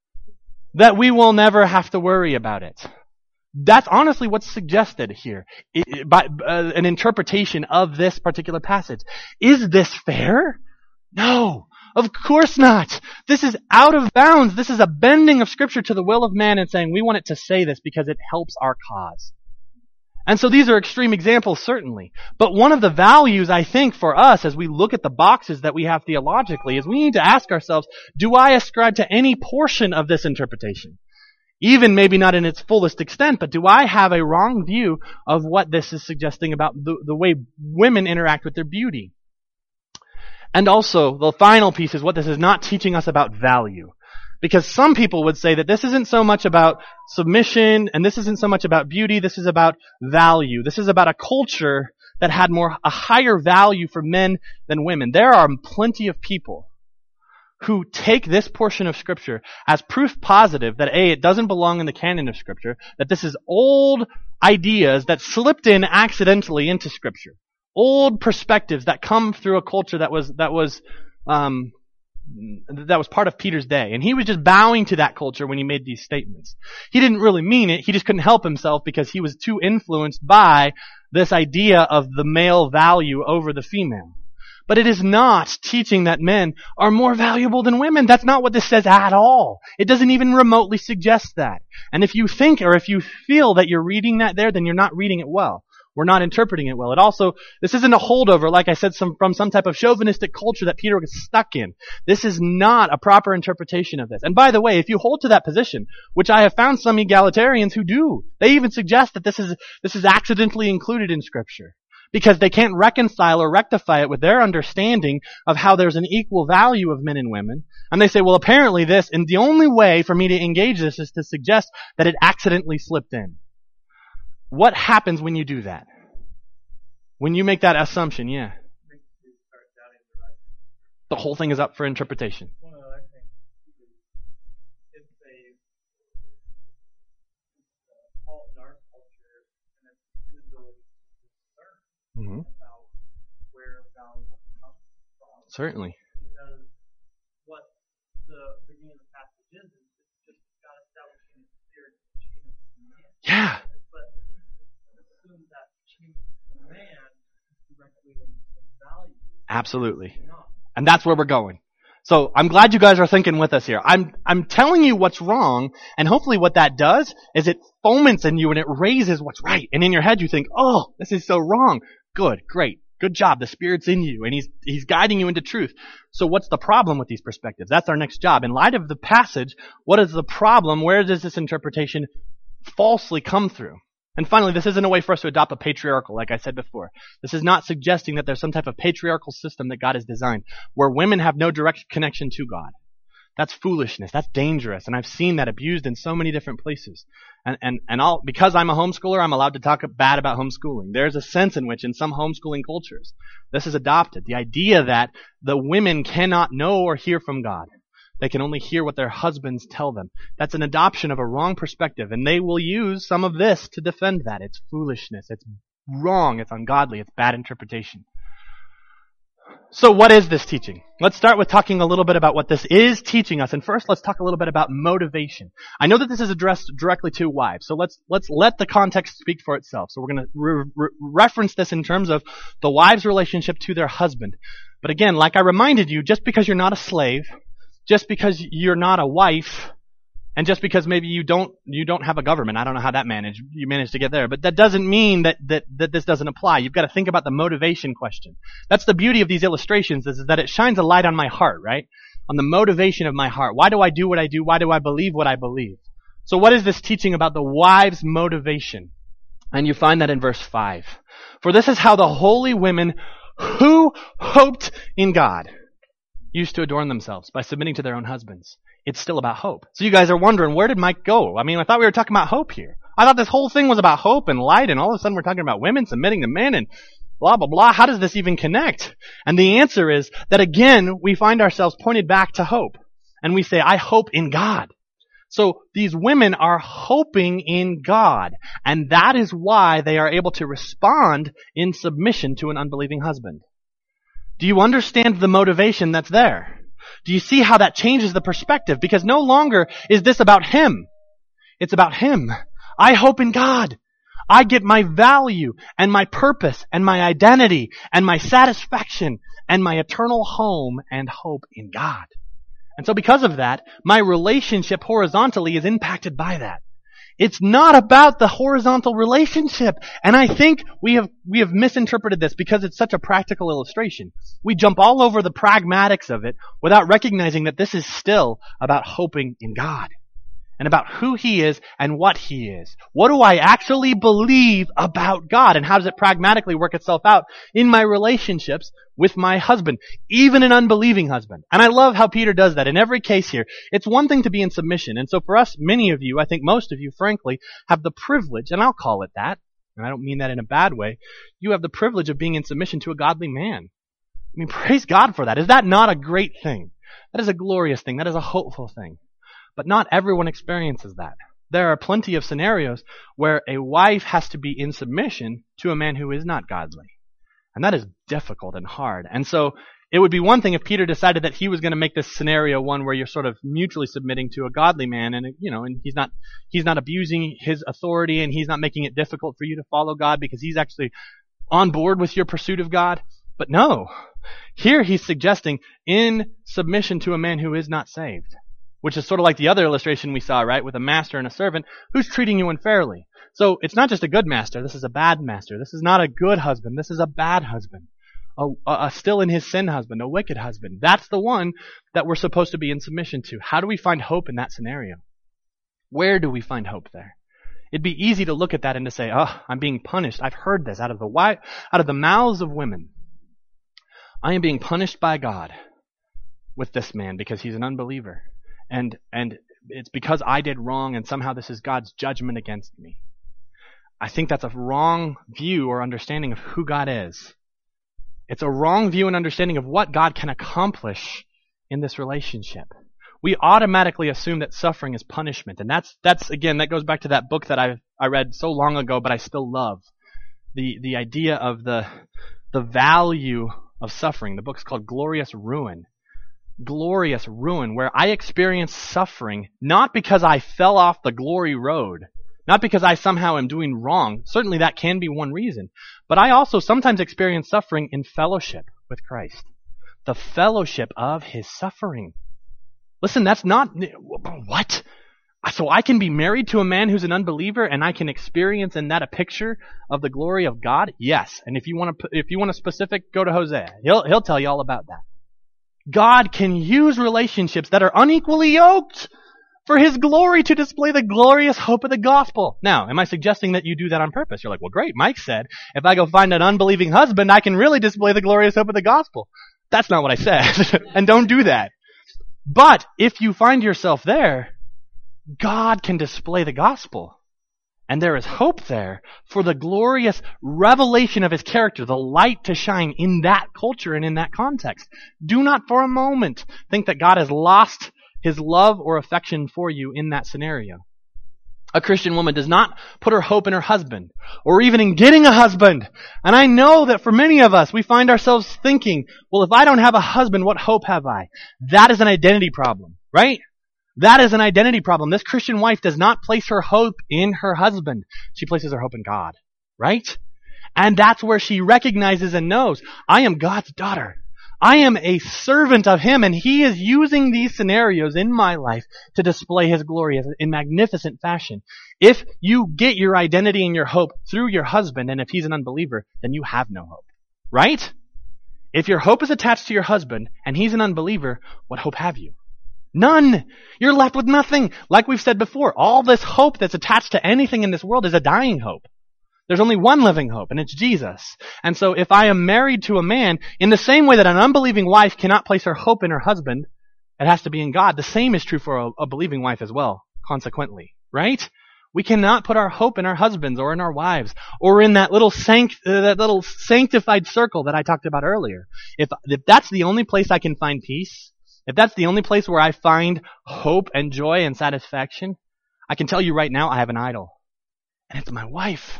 that we will never have to worry about it. That's honestly what's suggested here it, by uh, an interpretation of this particular passage. Is this fair? No, of course not. This is out of bounds. This is a bending of Scripture to the will of man and saying we want it to say this because it helps our cause. And so these are extreme examples, certainly. But one of the values, I think, for us as we look at the boxes that we have theologically is we need to ask ourselves, do I ascribe to any portion of this interpretation? Even maybe not in its fullest extent, but do I have a wrong view of what this is suggesting about the, the way women interact with their beauty? And also, the final piece is what this is not teaching us about value. Because some people would say that this isn't so much about submission, and this isn't so much about beauty, this is about value. This is about a culture that had more, a higher value for men than women. There are plenty of people who take this portion of Scripture as proof positive that A, it doesn't belong in the canon of Scripture, that this is old ideas that slipped in accidentally into Scripture. Old perspectives that come through a culture that was, that was, um, that was part of Peter's day. And he was just bowing to that culture when he made these statements. He didn't really mean it. He just couldn't help himself because he was too influenced by this idea of the male value over the female. But it is not teaching that men are more valuable than women. That's not what this says at all. It doesn't even remotely suggest that. And if you think or if you feel that you're reading that there, then you're not reading it well. We're not interpreting it well. It also, this isn't a holdover, like I said, some, from some type of chauvinistic culture that Peter was stuck in. This is not a proper interpretation of this. And by the way, if you hold to that position, which I have found some egalitarians who do, they even suggest that this is, this is accidentally included in Scripture. Because they can't reconcile or rectify it with their understanding of how there's an equal value of men and women. And they say, well, apparently this, and the only way for me to engage this is to suggest that it accidentally slipped in. What happens when you do that? When you make that assumption, yeah. The whole thing is up for interpretation. One of the other things is it's a, it's a fault in our culture and it's an inability to discern Mm-hmm. about where value comes from. Certainly. Because what the beginning of the passage is, is it's just God establishing a clear chain of command. Yeah. But assume that chain of command is directly linked to value. Absolutely. Not. And that's where we're going. So I'm glad you guys are thinking with us here. I'm I'm telling you what's wrong, and hopefully what that does is it foments in you and it raises what's right. And in your head you think, oh, this is so wrong. Good, great, good job. The Spirit's in you, and He's He's guiding you into truth. So what's the problem with these perspectives? That's our next job. In light of the passage, what is the problem? Where does this interpretation falsely come through? And finally, this isn't a way for us to adopt a patriarchal, like I said before. This is not suggesting that there's some type of patriarchal system that God has designed, where women have no direct connection to God. That's foolishness. That's dangerous. And I've seen that abused in so many different places. And, and, and I'll, because I'm a homeschooler, I'm allowed to talk bad about homeschooling. There's a sense in which in some homeschooling cultures, this is adopted. The idea that the women cannot know or hear from God. They can only hear what their husbands tell them. That's an adoption of a wrong perspective, and they will use some of this to defend that. It's foolishness. It's wrong. It's ungodly. It's bad interpretation. So what is this teaching? Let's start with talking a little bit about what this is teaching us. And first, let's talk a little bit about motivation. I know that this is addressed directly to wives, so let's let's let the context speak for itself. So we're going to re- re- reference this in terms of the wife's relationship to their husband. But again, like I reminded you, just because you're not a slave, just because you're not a wife, and just because maybe you don't you don't have a government, I don't know how that managed you managed to get there, but that doesn't mean that that that this doesn't apply. You've got to think about the motivation question. That's the beauty of these illustrations, is, is that it shines a light on my heart, right? On the motivation of my heart. Why do I do what I do? Why do I believe what I believe? So what is this teaching about the wife's motivation? And you find that in verse five. For this is how the holy women who hoped in God used to adorn themselves by submitting to their own husbands. It's still about hope. So you guys are wondering, where did Mike go? I mean, I thought we were talking about hope here. I thought this whole thing was about hope and light, and all of a sudden we're talking about women submitting to men and blah, blah, blah. How does this even connect? And the answer is that again, we find ourselves pointed back to hope. And we say, I hope in God. So these women are hoping in God. And that is why they are able to respond in submission to an unbelieving husband. Do you understand the motivation that's there? Do you see how that changes the perspective? Because no longer is this about him. It's about him. I hope in God. I get my value and my purpose and my identity and my satisfaction and my eternal home and hope in God. And so because of that, my relationship horizontally is impacted by that. It's not about the horizontal relationship. And I think we have we have misinterpreted this because it's such a practical illustration. We jump all over the pragmatics of it without recognizing that this is still about hoping in God and about who He is and what He is. What do I actually believe about God, and how does it pragmatically work itself out in my relationships with my husband, even an unbelieving husband? And I love how Peter does that in every case here. It's one thing to be in submission. And so for us, many of you, I think most of you, frankly, have the privilege, and I'll call it that, and I don't mean that in a bad way, you have the privilege of being in submission to a godly man. I mean, praise God for that. Is that not a great thing? That is a glorious thing. That is a hopeful thing. But not everyone experiences that. There are plenty of scenarios where a wife has to be in submission to a man who is not godly. And that is difficult and hard. And so it would be one thing if Peter decided that he was going to make this scenario one where you're sort of mutually submitting to a godly man, and you know, and he's not he's not abusing his authority, and he's not making it difficult for you to follow God because he's actually on board with your pursuit of God. But no. Here he's suggesting in submission to a man who is not saved. Which is sort of like the other illustration we saw, right? With a master and a servant who's treating you unfairly. So it's not just a good master. This is a bad master. This is not a good husband. This is a bad husband. A, a, a still in his sin husband. A wicked husband. That's the one that we're supposed to be in submission to. How do we find hope in that scenario? Where do we find hope there? It'd be easy to look at that and to say, oh, I'm being punished. I've heard this out of the wi- out of the mouths of women. I am being punished by God with this man because he's an unbeliever. And and it's because I did wrong, and somehow this is God's judgment against me. I think that's a wrong view or understanding of who God is. It's a wrong view and understanding of what God can accomplish in this relationship. We automatically assume that suffering is punishment. And that's, that's again, that goes back to that book that I I read so long ago, but I still love. The the idea of the the value of suffering. The book's called Glorious Ruin. Glorious ruin, where I experience suffering not because I fell off the glory road, not because I somehow am doing wrong. Certainly that can be one reason. But I also sometimes experience suffering in fellowship with Christ. The fellowship of His suffering. Listen, that's not... What? So I can be married to a man who's an unbeliever and I can experience in that a picture of the glory of God? Yes. And if you want to, if you want a specific, go to Hosea. He'll, he'll tell you all about that. God can use relationships that are unequally yoked for His glory to display the glorious hope of the gospel. Now, am I suggesting that you do that on purpose? You're like, well, great. Mike said, if I go find an unbelieving husband, I can really display the glorious hope of the gospel. That's not what I said. And don't do that. But if you find yourself there, God can display the gospel. And there is hope there for the glorious revelation of his character, the light to shine in that culture and in that context. Do not for a moment think that God has lost his love or affection for you in that scenario. A Christian woman does not put her hope in her husband or even in getting a husband. And I know that for many of us, we find ourselves thinking, well, if I don't have a husband, what hope have I? That is an identity problem, right? That is an identity problem. This Christian wife does not place her hope in her husband. She places her hope in God, right? And that's where she recognizes and knows, I am God's daughter. I am a servant of him, and he is using these scenarios in my life to display his glory in magnificent fashion. If you get your identity and your hope through your husband, and if he's an unbeliever, then you have no hope, right? If your hope is attached to your husband, and he's an unbeliever, what hope have you? None. You're left with nothing. Like we've said before, all this hope that's attached to anything in this world is a dying hope. There's only one living hope, and it's Jesus. And so if I am married to a man, in the same way that an unbelieving wife cannot place her hope in her husband, it has to be in God. The same is true for a, a believing wife as well, consequently, right? We cannot put our hope in our husbands or in our wives or in that little sanct- uh, that little sanctified circle that I talked about earlier. If, if that's the only place I can find peace, if that's the only place where I find hope and joy and satisfaction, I can tell you right now I have an idol. And it's my wife.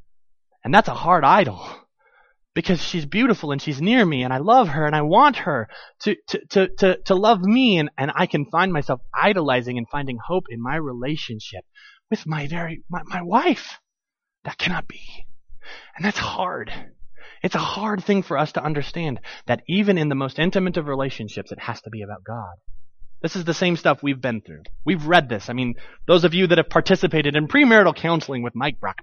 And that's a hard idol. Because she's beautiful and she's near me and I love her and I want her to, to, to, to, to love me, and, and I can find myself idolizing and finding hope in my relationship with my very, my, my wife. That cannot be. And that's hard. It's a hard thing for us to understand that even in the most intimate of relationships, it has to be about God. This is the same stuff we've been through. We've read this. I mean, those of you that have participated in premarital counseling with Mike Brockman.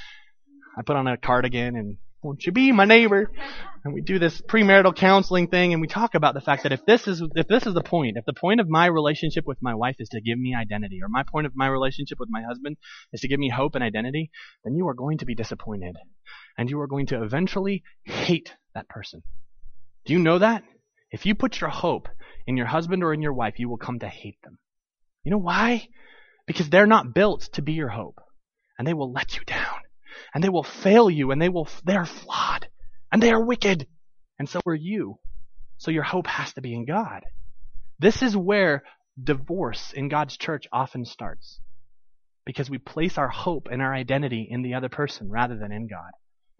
I put on a cardigan and, won't you be my neighbor? And we do this premarital counseling thing, and we talk about the fact that if this is if this is the point, if the point of my relationship with my wife is to give me identity, or my point of my relationship with my husband is to give me hope and identity, then you are going to be disappointed. And you are going to eventually hate that person. Do you know that? If you put your hope in your husband or in your wife, you will come to hate them. You know why? Because they're not built to be your hope. And they will let you down. And they will fail you, and they will they are flawed. And they are wicked. And so are you. So your hope has to be in God. This is where divorce in God's church often starts. Because we place our hope and our identity in the other person rather than in God.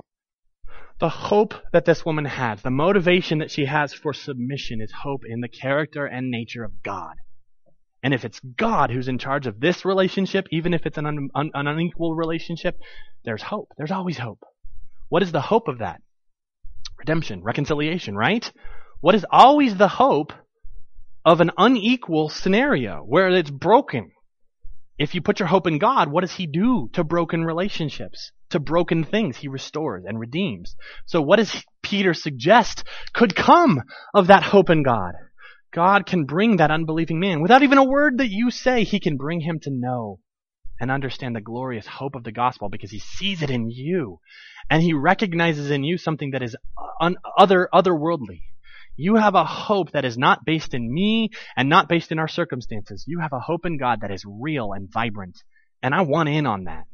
The hope that this woman has, the motivation that she has for submission, is hope in the character and nature of God. And if it's God who's in charge of this relationship, even if it's an, un- un- an unequal relationship, there's hope. There's always hope. What is the hope of that? Redemption, reconciliation, right? What is always the hope of an unequal scenario where it's broken? If you put your hope in God, what does he do to broken relationships? To broken things, he restores and redeems. So what does Peter suggest could come of that hope in God? God can bring that unbelieving man, without even a word that you say, he can bring him to know and understand the glorious hope of the gospel because he sees it in you. And he recognizes in you something that is un- other otherworldly. You have a hope that is not based in me and not based in our circumstances. You have a hope in God that is real and vibrant. And I want in on that.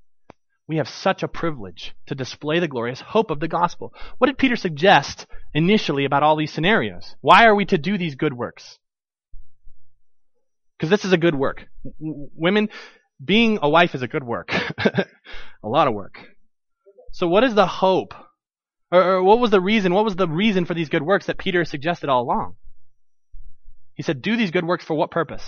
We have such a privilege to display the glorious hope of the gospel. What did Peter suggest initially about all these scenarios? Why are we to do these good works? Because this is a good work. W- women, being a wife is a good work. A lot of work. So what is the hope? Or, or what was the reason? What was the reason for these good works that Peter suggested all along? He said, do these good works for what purpose?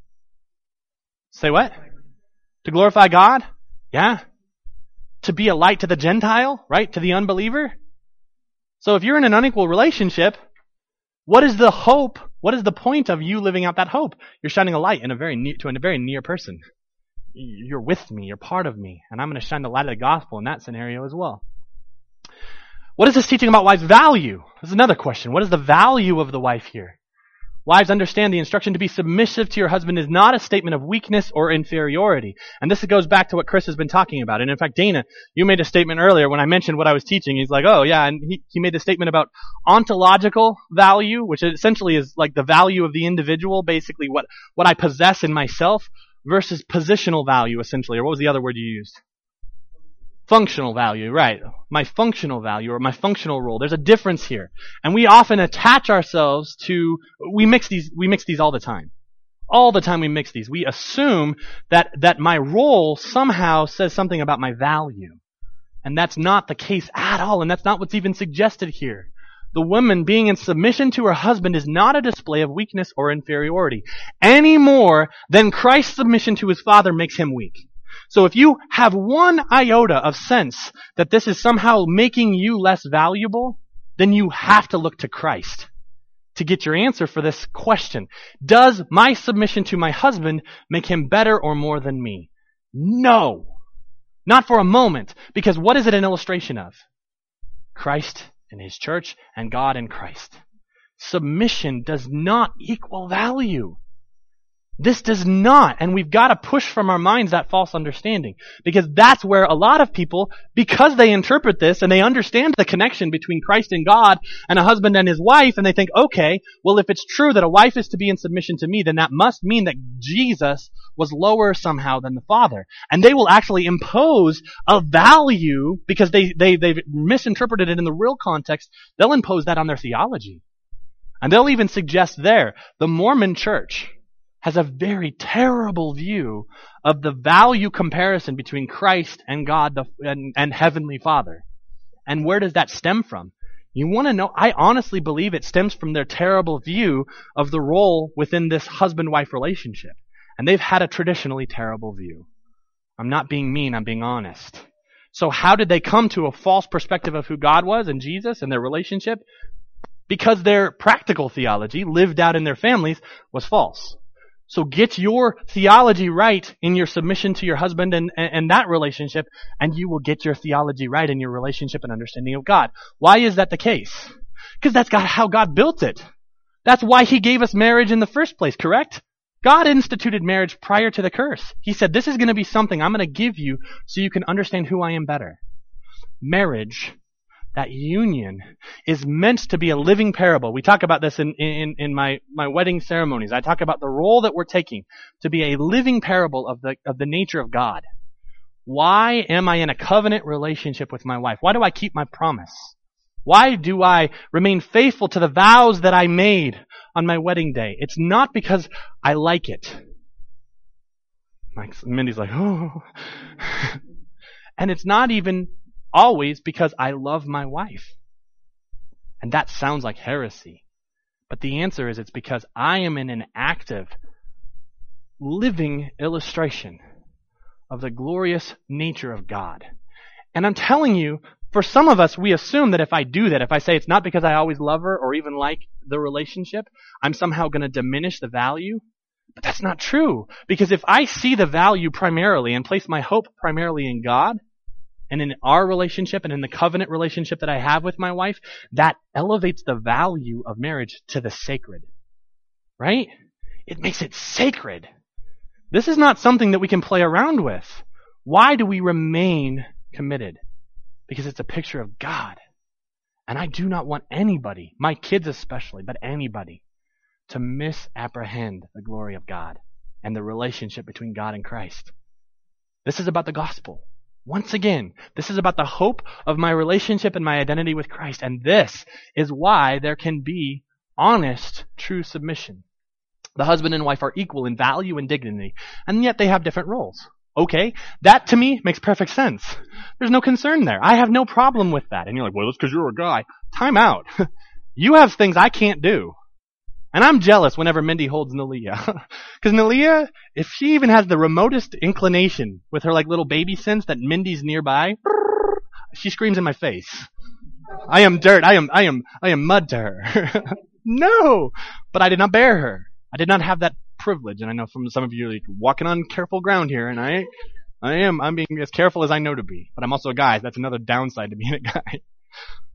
Say what? To glorify God? Yeah. To be a light to the Gentile, right? To the unbeliever. So if you're in an unequal relationship, what is the hope? What is the point of you living out that hope? You're shining a light in a very near, to a very near person. You're with me. You're part of me. And I'm going to shine the light of the gospel in that scenario as well. What is this teaching about wife's value? This is another question. What is the value of the wife here? Wives, understand the instruction to be submissive to your husband is not a statement of weakness or inferiority. And this goes back to what Chris has been talking about. And in fact, Dana, you made a statement earlier when I mentioned what I was teaching. He's like, oh yeah, and he, he made the statement about ontological value, which essentially is like the value of the individual, basically what, what I possess in myself, versus positional value, essentially. Or what was the other word you used? Functional value, right. My functional value or my functional role. There's a difference here. And we often attach ourselves to, we mix these, we mix these all the time. All the time we mix these. We assume that, that my role somehow says something about my value. And that's not the case at all. And that's not what's even suggested here. The woman being in submission to her husband is not a display of weakness or inferiority, any more than Christ's submission to his Father makes him weak. So if you have one iota of sense that this is somehow making you less valuable, then you have to look to Christ to get your answer for this question. Does my submission to my husband make him better or more than me? No. Not for a moment. Because what is it an illustration of? Christ and his church and God in Christ. Submission does not equal value. This does not, and we've got to push from our minds that false understanding. Because that's where a lot of people, because they interpret this and they understand the connection between Christ and God and a husband and his wife, and they think, okay, well if it's true that a wife is to be in submission to me, then that must mean that Jesus was lower somehow than the Father. And they will actually impose a value, because they, they, they've misinterpreted it in the real context, they'll impose that on their theology. And they'll even suggest there, the Mormon church has a very terrible view of the value comparison between Christ and God the, and, and Heavenly Father. And where does that stem from? You want to know? I honestly believe it stems from their terrible view of the role within this husband-wife relationship. And they've had a traditionally terrible view. I'm not being mean, I'm being honest. So how did they come to a false perspective of who God was and Jesus and their relationship? Because their practical theology, lived out in their families, was false. So get your theology right in your submission to your husband and, and, and that relationship, and you will get your theology right in your relationship and understanding of God. Why is that the case? Because that's God, how God built it. That's why he gave us marriage in the first place, correct? God instituted marriage prior to the curse. He said, this is going to be something I'm going to give you so you can understand who I am better. Marriage, that union, is meant to be a living parable. We talk about this in, in, in my, my wedding ceremonies. I talk about the role that we're taking to be a living parable of the, of the nature of God. Why am I in a covenant relationship with my wife? Why do I keep my promise? Why do I remain faithful to the vows that I made on my wedding day? It's not because I like it. Mindy's like, oh. And it's not even always because I love my wife. And that sounds like heresy. But the answer is it's because I am in an active, living illustration of the glorious nature of God. And I'm telling you, for some of us, we assume that if I do that, if I say it's not because I always love her or even like the relationship, I'm somehow going to diminish the value. But that's not true. Because if I see the value primarily and place my hope primarily in God, and in our relationship and in the covenant relationship that I have with my wife, that elevates the value of marriage to the sacred. Right? It makes it sacred. This is not something that we can play around with. Why do we remain committed? Because it's a picture of God. And I do not want anybody, my kids especially, but anybody, to misapprehend the glory of God and the relationship between God and Christ. This is about the gospel. Once again, this is about the hope of my relationship and my identity with Christ. And this is why there can be honest, true submission. The husband and wife are equal in value and dignity, and yet they have different roles. Okay, that to me makes perfect sense. There's no concern there. I have no problem with that. And you're like, well, it's because you're a guy. Time out. You have things I can't do. And I'm jealous whenever Mindy holds Nalia. Because Nalia, if she even has the remotest inclination with her like little baby sense that Mindy's nearby, she screams in my face. I am dirt. I am, I am, I am mud to her. No! But I did not bear her. I did not have that privilege. And I know from some of you, like, walking on careful ground here, and I, I am, I'm being as careful as I know to be. But I'm also a guy. That's another downside to being a guy.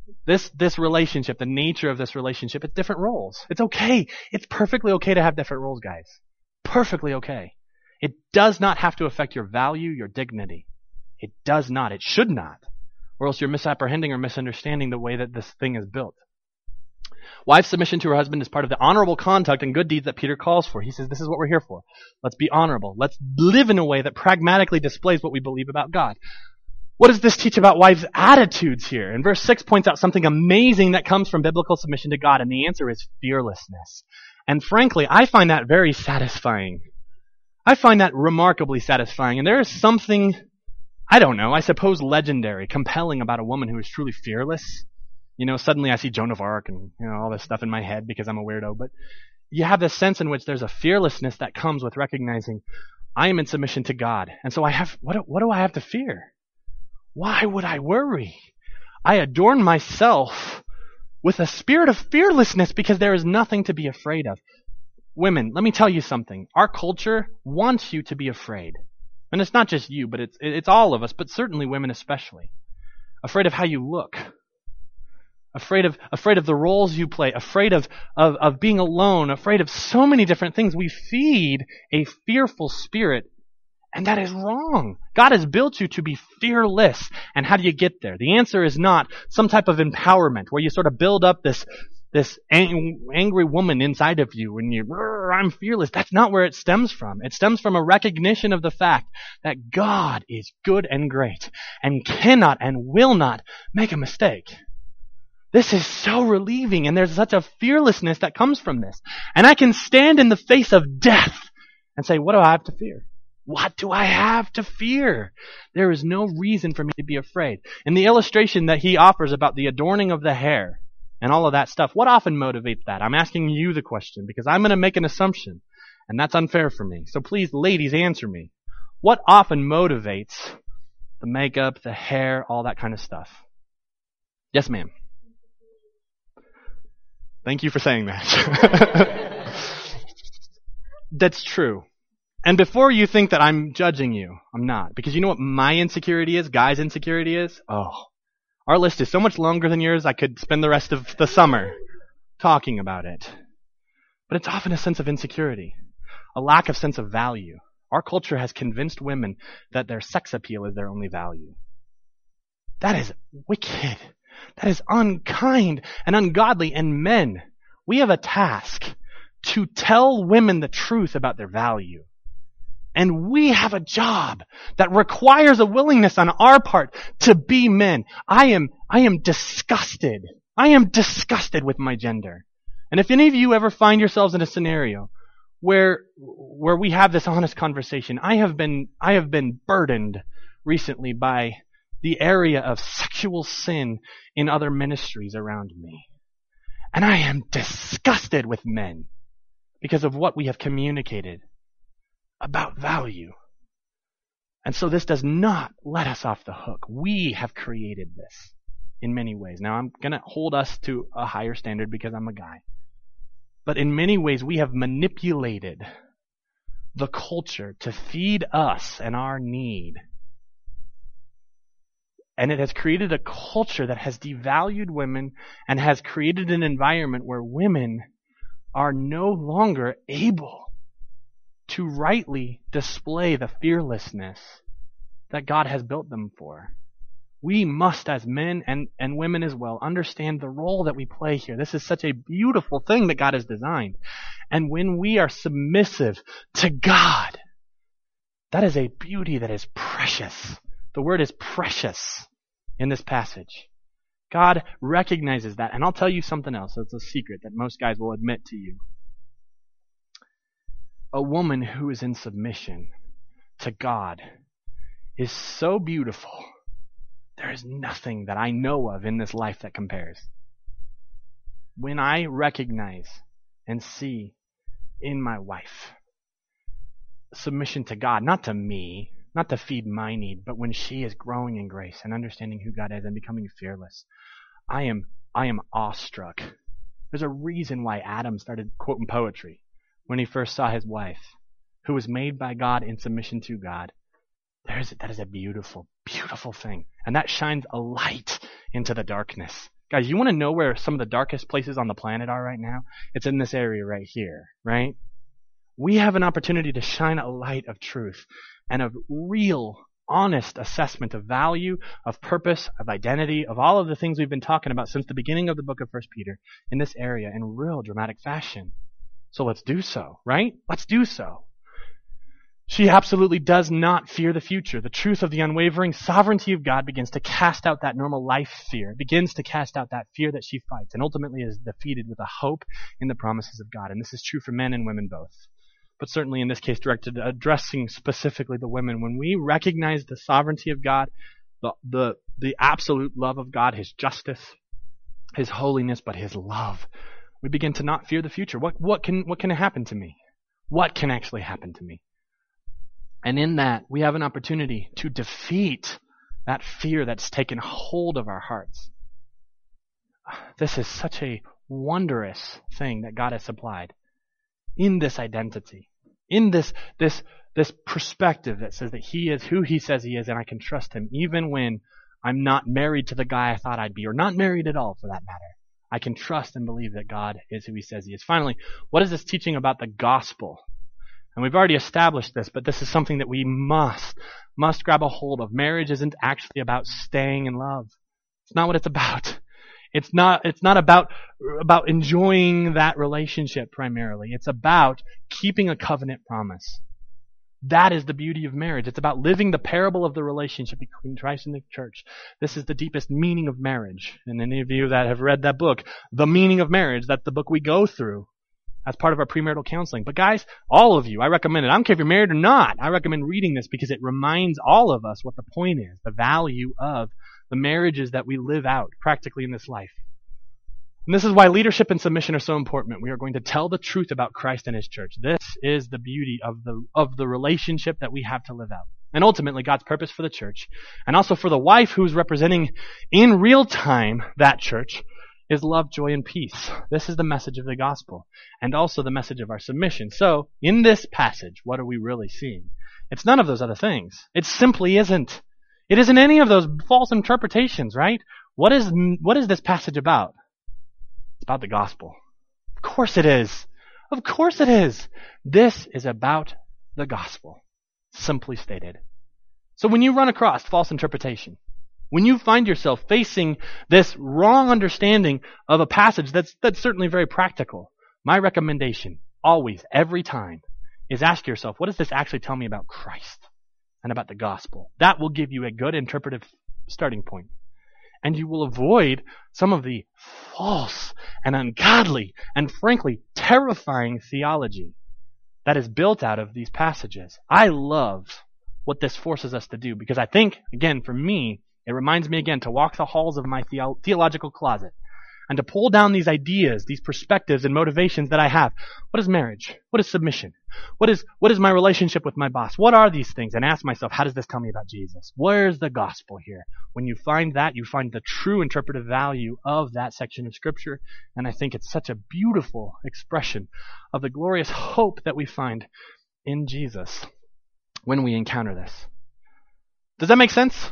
This this relationship, the nature of this relationship, it's different roles. It's okay. It's perfectly okay to have different roles, guys. Perfectly okay. It does not have to affect your value, your dignity. It does not. It should not. Or else you're misapprehending or misunderstanding the way that this thing is built. Wife's submission to her husband is part of the honorable conduct and good deeds that Peter calls for. He says this is what we're here for. Let's be honorable. Let's live in a way that pragmatically displays what we believe about God. What does this teach about wives' attitudes here? And verse six points out something amazing that comes from biblical submission to God, and the answer is fearlessness. And frankly, I find that very satisfying. I find that remarkably satisfying. And there is something, I don't know, I suppose legendary, compelling about a woman who is truly fearless. You know, suddenly I see Joan of Arc and, you know, all this stuff in my head because I'm a weirdo. But you have this sense in which there's a fearlessness that comes with recognizing I am in submission to God. And so I have, what, what do I have to fear? Why would I worry? I adorn myself with a spirit of fearlessness because there is nothing to be afraid of. Women, let me tell you something. Our culture wants you to be afraid. And it's not just you, but it's, it's all of us, but certainly women especially. Afraid of how you look. Afraid of afraid of the roles you play, afraid of, of, of being alone, afraid of so many different things. We feed a fearful spirit, and that is wrong. God has built you to be fearless. And how do you get there? The answer is not some type of empowerment where you sort of build up this, this ang- angry woman inside of you and you, I'm fearless. That's not where it stems from. It stems from a recognition of the fact that God is good and great and cannot and will not make a mistake. This is so relieving, and there's such a fearlessness that comes from this. And I can stand in the face of death and say, what do I have to fear? What do I have to fear? There is no reason for me to be afraid. In the illustration that he offers about the adorning of the hair and all of that stuff, what often motivates that? I'm asking you the question because I'm going to make an assumption, and that's unfair for me. So please, ladies, answer me. What often motivates the makeup, the hair, all that kind of stuff? Yes, ma'am. Thank you for saying that. That's true. And before you think that I'm judging you, I'm not. Because you know what my insecurity is, guys' insecurity is? Oh, our list is so much longer than yours, I could spend the rest of the summer talking about it. But it's often a sense of insecurity, a lack of sense of value. Our culture has convinced women that their sex appeal is their only value. That is wicked. That is unkind and ungodly. And men, we have a task to tell women the truth about their value. And we have a job that requires a willingness on our part to be men. I am, I am disgusted. I am disgusted with my gender. And if any of you ever find yourselves in a scenario where, where we have this honest conversation, I have been, I have been burdened recently by the area of sexual sin in other ministries around me. And I am disgusted with men because of what we have communicated about value. And so this does not let us off the hook. We have created this in many ways. Now I'm going to hold us to a higher standard because I'm a guy. But in many ways we have manipulated the culture to feed us and our need. And it has created a culture that has devalued women and has created an environment where women are no longer able to rightly display the fearlessness that God has built them for. We must, as men and, and women as well, understand the role that we play here. This is such a beautiful thing that God has designed. And when we are submissive to God, that is a beauty that is precious. The word is precious in this passage. God recognizes that. And I'll tell you something else. It's a secret that most guys will admit to you. A woman who is in submission to God is so beautiful. There is nothing that I know of in this life that compares. When I recognize and see in my wife submission to God, not to me, not to feed my need, but when she is growing in grace and understanding who God is and becoming fearless, I am I am awestruck. There's a reason why Adam started quoting poetry when he first saw his wife, who was made by God in submission to God. There is, that is a beautiful, beautiful thing. And that shines a light into the darkness Guys, you want to know where some of the darkest places on the planet are right now? It's in this area right here, right? We have an opportunity to shine a light of truth and of real, honest assessment of value, of purpose, of identity, of all of the things we've been talking about since the beginning of the book of First Peter in this area in real dramatic fashion. So let's do so, right? Let's do so. She absolutely does not fear the future. The truth of the unwavering sovereignty of God begins to cast out that normal life fear. It begins to cast out that fear that she fights and ultimately is defeated with a hope in the promises of God. And this is true for men and women both. But certainly in this case directed addressing specifically the women. When we recognize the sovereignty of God, the, the, the absolute love of God, His justice, His holiness, but His love, we begin to not fear the future. What, what can, what can happen to me? What can actually happen to me? And in that, we have an opportunity to defeat that fear that's taken hold of our hearts. This is such a wondrous thing that God has supplied in this identity, in this, this, this perspective that says that He is who He says He is, and I can trust Him even when I'm not married to the guy I thought I'd be, or not married at all for that matter. I can trust and believe that God is who He says He is. Finally, what is this teaching about the gospel? And we've already established this, but this is something that we must, must grab a hold of. Marriage isn't actually about staying in love. It's not what it's about. It's not, it's not about, about enjoying that relationship primarily. It's about keeping a covenant promise. That is the beauty of marriage. It's about living the parable of the relationship between Christ and the church. This is the deepest meaning of marriage. And any of you that have read that book, The Meaning of Marriage, that's the book we go through as part of our premarital counseling. But guys, all of you, I recommend it. I don't care if you're married or not. I recommend reading this because it reminds all of us what the point is, the value of the marriages that we live out practically in this life. And this is why leadership and submission are so important. We are going to tell the truth about Christ and His church. This is the beauty of the, of the relationship that we have to live out. And ultimately God's purpose for the church, and also for the wife who's representing in real time that church, is love, joy, and peace. This is the message of the gospel, and also the message of our submission. So, in this passage, what are we really seeing? It's none of those other things. It simply isn't. It isn't any of those false interpretations, right? What is, what is this passage about? It's about the gospel. Of course it is. Of course it is. This is about the gospel, simply stated. So when you run across false interpretation, when you find yourself facing this wrong understanding of a passage that's, that's certainly very practical, my recommendation, always, every time, is ask yourself, what does this actually tell me about Christ and about the gospel? That will give you a good interpretive starting point. And you will avoid some of the false and ungodly and frankly terrifying theology that is built out of these passages. I love what this forces us to do because I think, again, for me, it reminds me again to walk the halls of my theo- theological closet and to pull down these ideas, these perspectives and motivations that I have. What is marriage? What is submission? What is, what is my relationship with my boss? What are these things? And ask myself, how does this tell me about Jesus? Where's the gospel here? When you find that, you find the true interpretive value of that section of Scripture. And I think it's such a beautiful expression of the glorious hope that we find in Jesus when we encounter this. Does that make sense?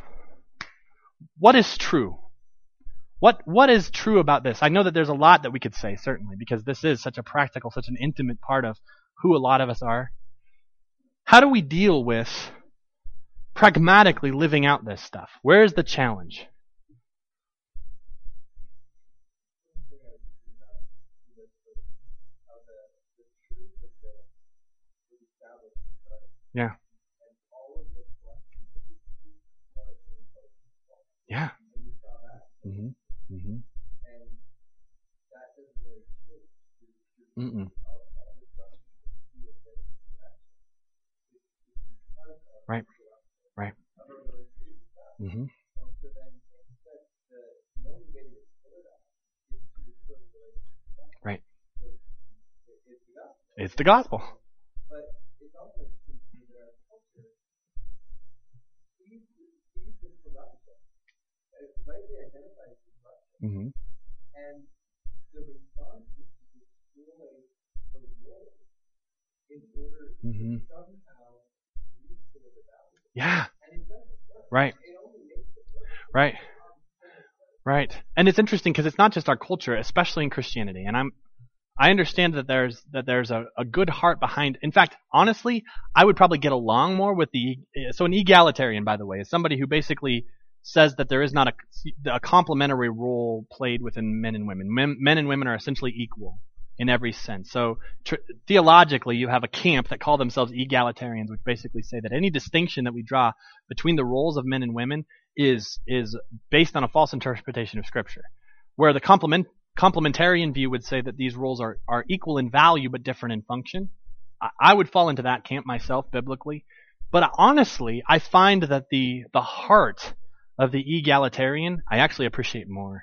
What is true? What what is true about this? I know that there's a lot that we could say, certainly, because this is such a practical, such an intimate part of who a lot of us are. How do we deal with pragmatically living out this stuff? Where is the challenge? Yeah. Yeah. Mm-hmm. Mm-hmm. Mm-mm. Right. Right. Mm-hmm. Right. It's the gospel. Mm-hmm. And the response is to destroy the role in order mm-hmm. to somehow restore the value. Yeah. And it doesn't work. Right. It only makes it work. Right. Right. And it's interesting because it's not just our culture, especially in Christianity. And I'm, I understand that there's that there's a, a good heart behind. In fact, honestly, I would probably get along more with the. So an egalitarian, by the way, is somebody who basically says that there is not a, a complementary role played within men and women. Men, men and women are essentially equal in every sense. So tr- theologically, you have a camp that call themselves egalitarians, which basically say that any distinction that we draw between the roles of men and women is is based on a false interpretation of Scripture, where the complement complementarian view would say that these roles are, are equal in value but different in function. I, I would fall into that camp myself biblically, but honestly, I find that the the heart of the egalitarian I actually appreciate more.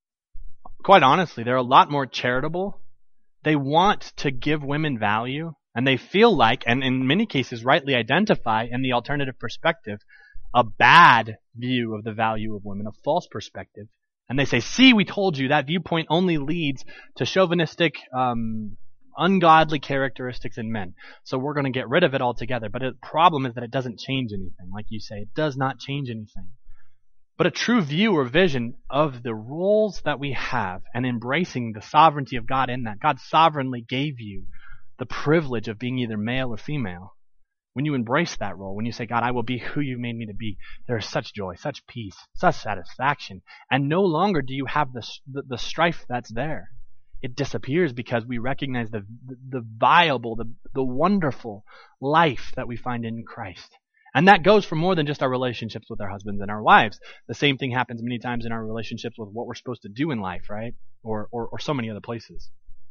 Quite honestly, they're a lot more charitable. They want to give women value, and they feel like, and in many cases rightly identify in the alternative perspective, a bad view of the value of women, a false perspective. And they say, see, we told you, that viewpoint only leads to chauvinistic, um, ungodly characteristics in men. So we're going to get rid of it altogether. But the problem is that it doesn't change anything. Like you say, it does not change anything. But a true view or vision of the roles that we have and embracing the sovereignty of God in that. God sovereignly gave you the privilege of being either male or female. When you embrace that role, when you say, God, I will be who you made me to be, there is such joy, such peace, such satisfaction. And no longer do you have the, the, the strife that's there. It disappears because we recognize the, the, the viable, the, the wonderful life that we find in Christ. And that goes for more than just our relationships with our husbands and our wives. The same thing happens many times in our relationships with what we're supposed to do in life, right? Or, or, or so many other places.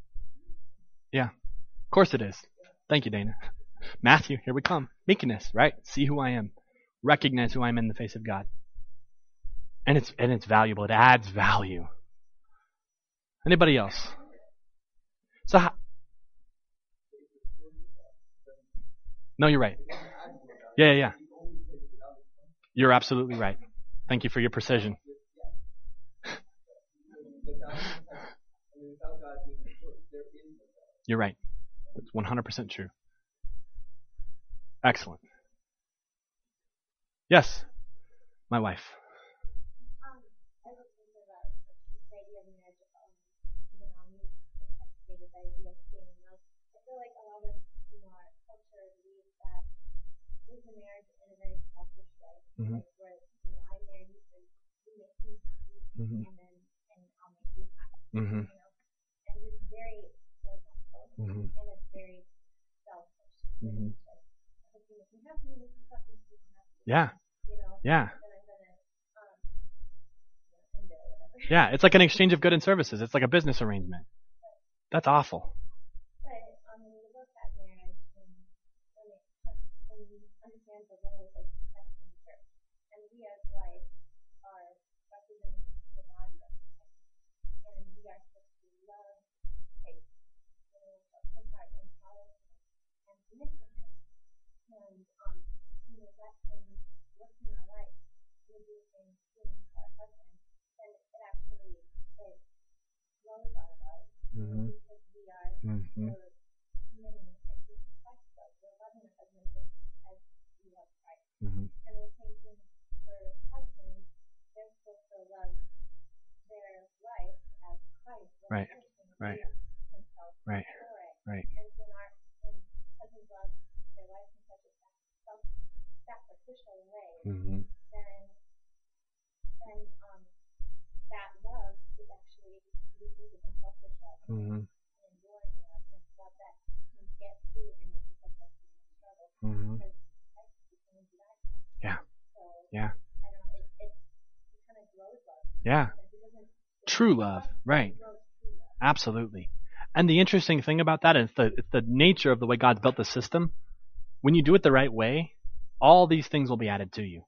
Yeah, of course it is. Thank you, Dana. Matthew, here we come. Meekness, right? See who I am. Recognize who I am in the face of God. And it's and it's valuable. It adds value. Anybody else? So, how, no, you're right. Yeah, yeah, yeah. You're absolutely right. Thank you for your precision. You're right. That's one hundred percent true. Excellent. Yes, my wife. Um, I was thinking about this idea of marriage, um, even on me, as stated, the idea of staying in love. I feel like a lot of, you know, our culture believes that there's a marriage in a very selfish way, Mm-hmm. like where, you know, I marry you so you make me happy, Mm-hmm. and then and I'll make you happy, Mm-hmm. you know, and it's very horizontal, Mm-hmm. and it's very selfish. It's very Mm-hmm. much like, I hope you make me happy, you make me happy, you make me happy, Yeah, you know, yeah. then I'm gonna, um, you know, end it or whatever. Yeah, it's like an exchange of goods and services. It's like a business arrangement. That's awful. But um, when you look at marriage and when it comes, when you understand the role of like Christ in the church, and we as wives are representing the body of Christ, and we are supposed to love Christ, you know, from heart and follow Him and submit to Him, and um, you know, let Him work in our life. We do the same, you know, to our husband, then it actually it grows our love. Mm-hmm. Because we are Mm-hmm. we're committing and being Christ love. We're loving our husbands as we love Christ. Mm-hmm. And the same thing for husbands, they're supposed to love their wife as Christ loved Right. the church and Right. gave himself Right. for it. Right. And when our when husbands love their wife in such a self sacrificial way, Mm-hmm. then then um that love is actually becomes an unselfish love. Mm-hmm. Enduring love, and it's love that can get through any difficulty and struggle Mm-hmm. because Christ is going to die for us. Yeah. So Yeah. I don't know, it it, it kind of grows love. Yeah. Because it doesn't True love. Right. it grows true love. Absolutely. And the interesting thing about that is the it's the nature of the way God's built the system. When you do it the right way, all these things will be added to you.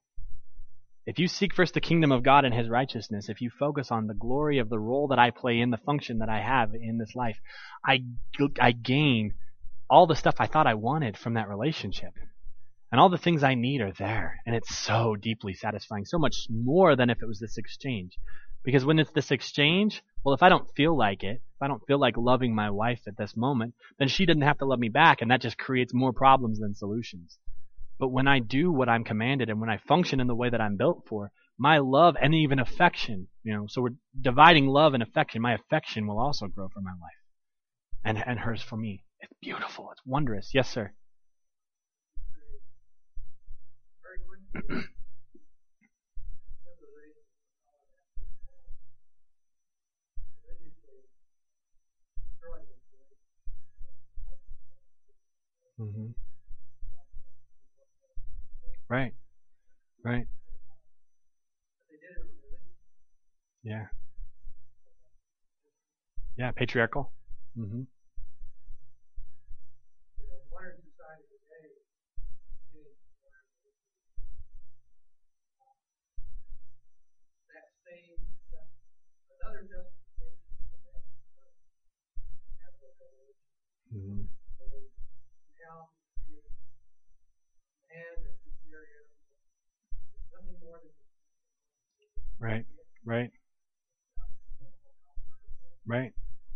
If you seek first the kingdom of God and His righteousness, if you focus on the glory of the role that I play in the function that I have in this life, I, I gain all the stuff I thought I wanted from that relationship. And all the things I need are there. And it's so deeply satisfying, so much more than if it was this exchange. Because when it's this exchange, well, if I don't feel like it, if I don't feel like loving my wife at this moment, then she doesn't have to love me back, and that just creates more problems than solutions. But when I do what I'm commanded and when I function in the way that I'm built for, my love and even affection, you know, so we're dividing love and affection. My affection will also grow for my wife, and and hers for me. It's beautiful. It's wondrous. Yes, sir. Very quickly. Mm-hmm. Right. Right. Yeah. Yeah. Patriarchal. Mm-hmm. Modern society today is beginning to learn that same just another justification for that. Mm-hmm. Now, and this area, nothing more than Right. Right. Right.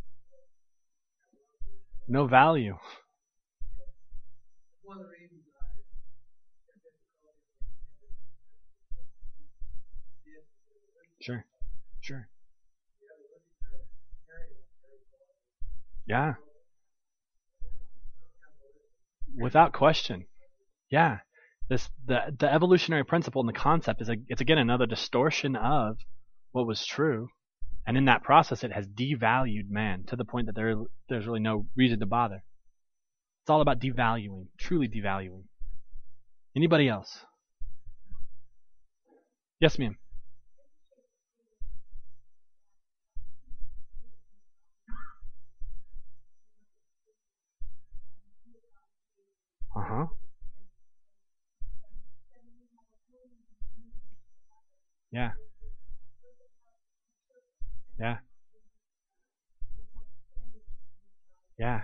No value. one of the reasons I have difficulty with Sure. Sure. Yeah. Without question. Yeah. This the the evolutionary principle and the concept is a, it's again another distortion of what was true, and in that process it has devalued man to the point that there there's really no reason to bother. It's all about devaluing, truly devaluing. Anybody else? Yes, ma'am. Uh huh. Yeah. Yeah. Yeah.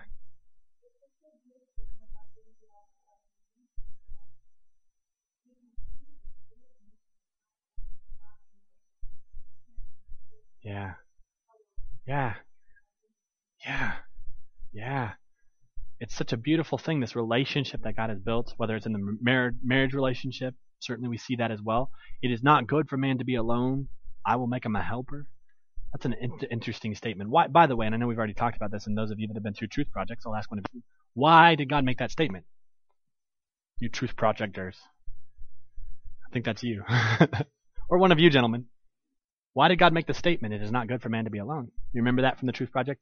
Yeah. Yeah. Yeah. Yeah. It's such a beautiful thing, this relationship that God has built, whether it's in the mar- marriage relationship. Certainly we see that as well. It is not good for man to be alone. I will make him a helper. That's an in- interesting statement. Why? By the way, and I know we've already talked about this, and those of you that have been through Truth Projects, I'll ask one of you. Why did God make that statement? You Truth Projectors. I think that's you. Or one of you gentlemen. Why did God make the statement, it is not good for man to be alone? You remember that from the Truth Project?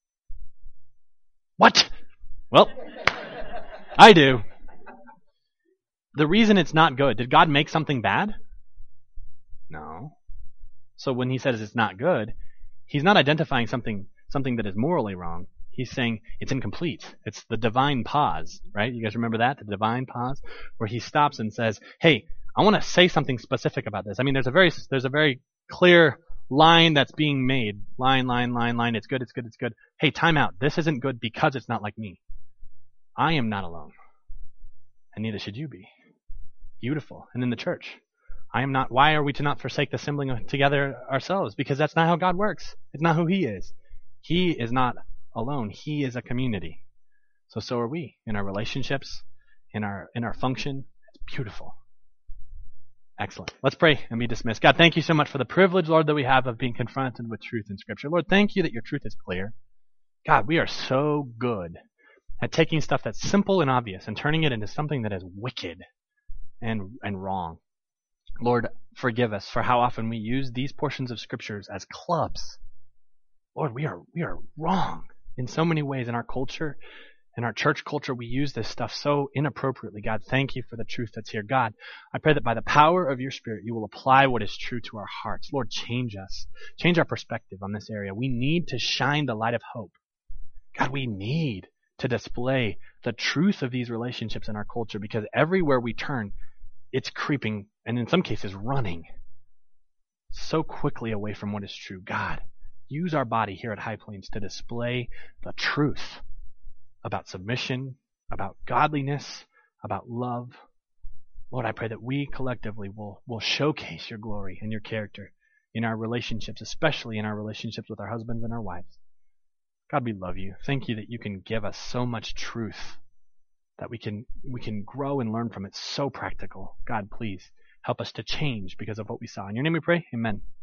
What? Well, I do. The reason it's not good, did God make something bad? No. So when he says it's not good, he's not identifying something something that is morally wrong. He's saying it's incomplete. It's the divine pause, right? You guys remember that? The divine pause? Where he stops and says, hey, I want to say something specific about this. I mean, there's a very there's a very clear line that's being made. Line, line, line, line. It's good, it's good, it's good. Hey, time out. This isn't good because it's not like me. I am not alone. And neither should you be. Beautiful. And in the church, I am not. Why are we to not forsake the assembling together ourselves? Because that's not how God works. It's not who He is. He is not alone. He is a community. So so are we in our relationships, in our in our function. It's beautiful. Excellent. Let's pray and be dismissed. God, thank you so much for the privilege, Lord, that we have of being confronted with truth in Scripture. Lord, thank you that your truth is clear. God, we are so good at taking stuff that's simple and obvious and turning it into something that is wicked and and wrong. Lord, forgive us for how often we use these portions of Scriptures as clubs. Lord, we are we are wrong in so many ways in our culture. In our church culture, we use this stuff so inappropriately. God, thank you for the truth that's here. God, I pray that by the power of your Spirit, you will apply what is true to our hearts. Lord, change us. Change our perspective on this area. We need to shine the light of hope. God, we need to display the truth of these relationships in our culture, because everywhere we turn, it's creeping, and in some cases running so quickly away from what is true. God, use our body here at High Plains to display the truth about submission, about godliness, about love. Lord, I pray that we collectively will, will showcase your glory and your character in our relationships, especially in our relationships with our husbands and our wives. God, we love you. Thank you that you can give us so much truth, that we can we can grow and learn from it. So practical. God, please help Help us to change because of what we saw. In your name we pray. Amen.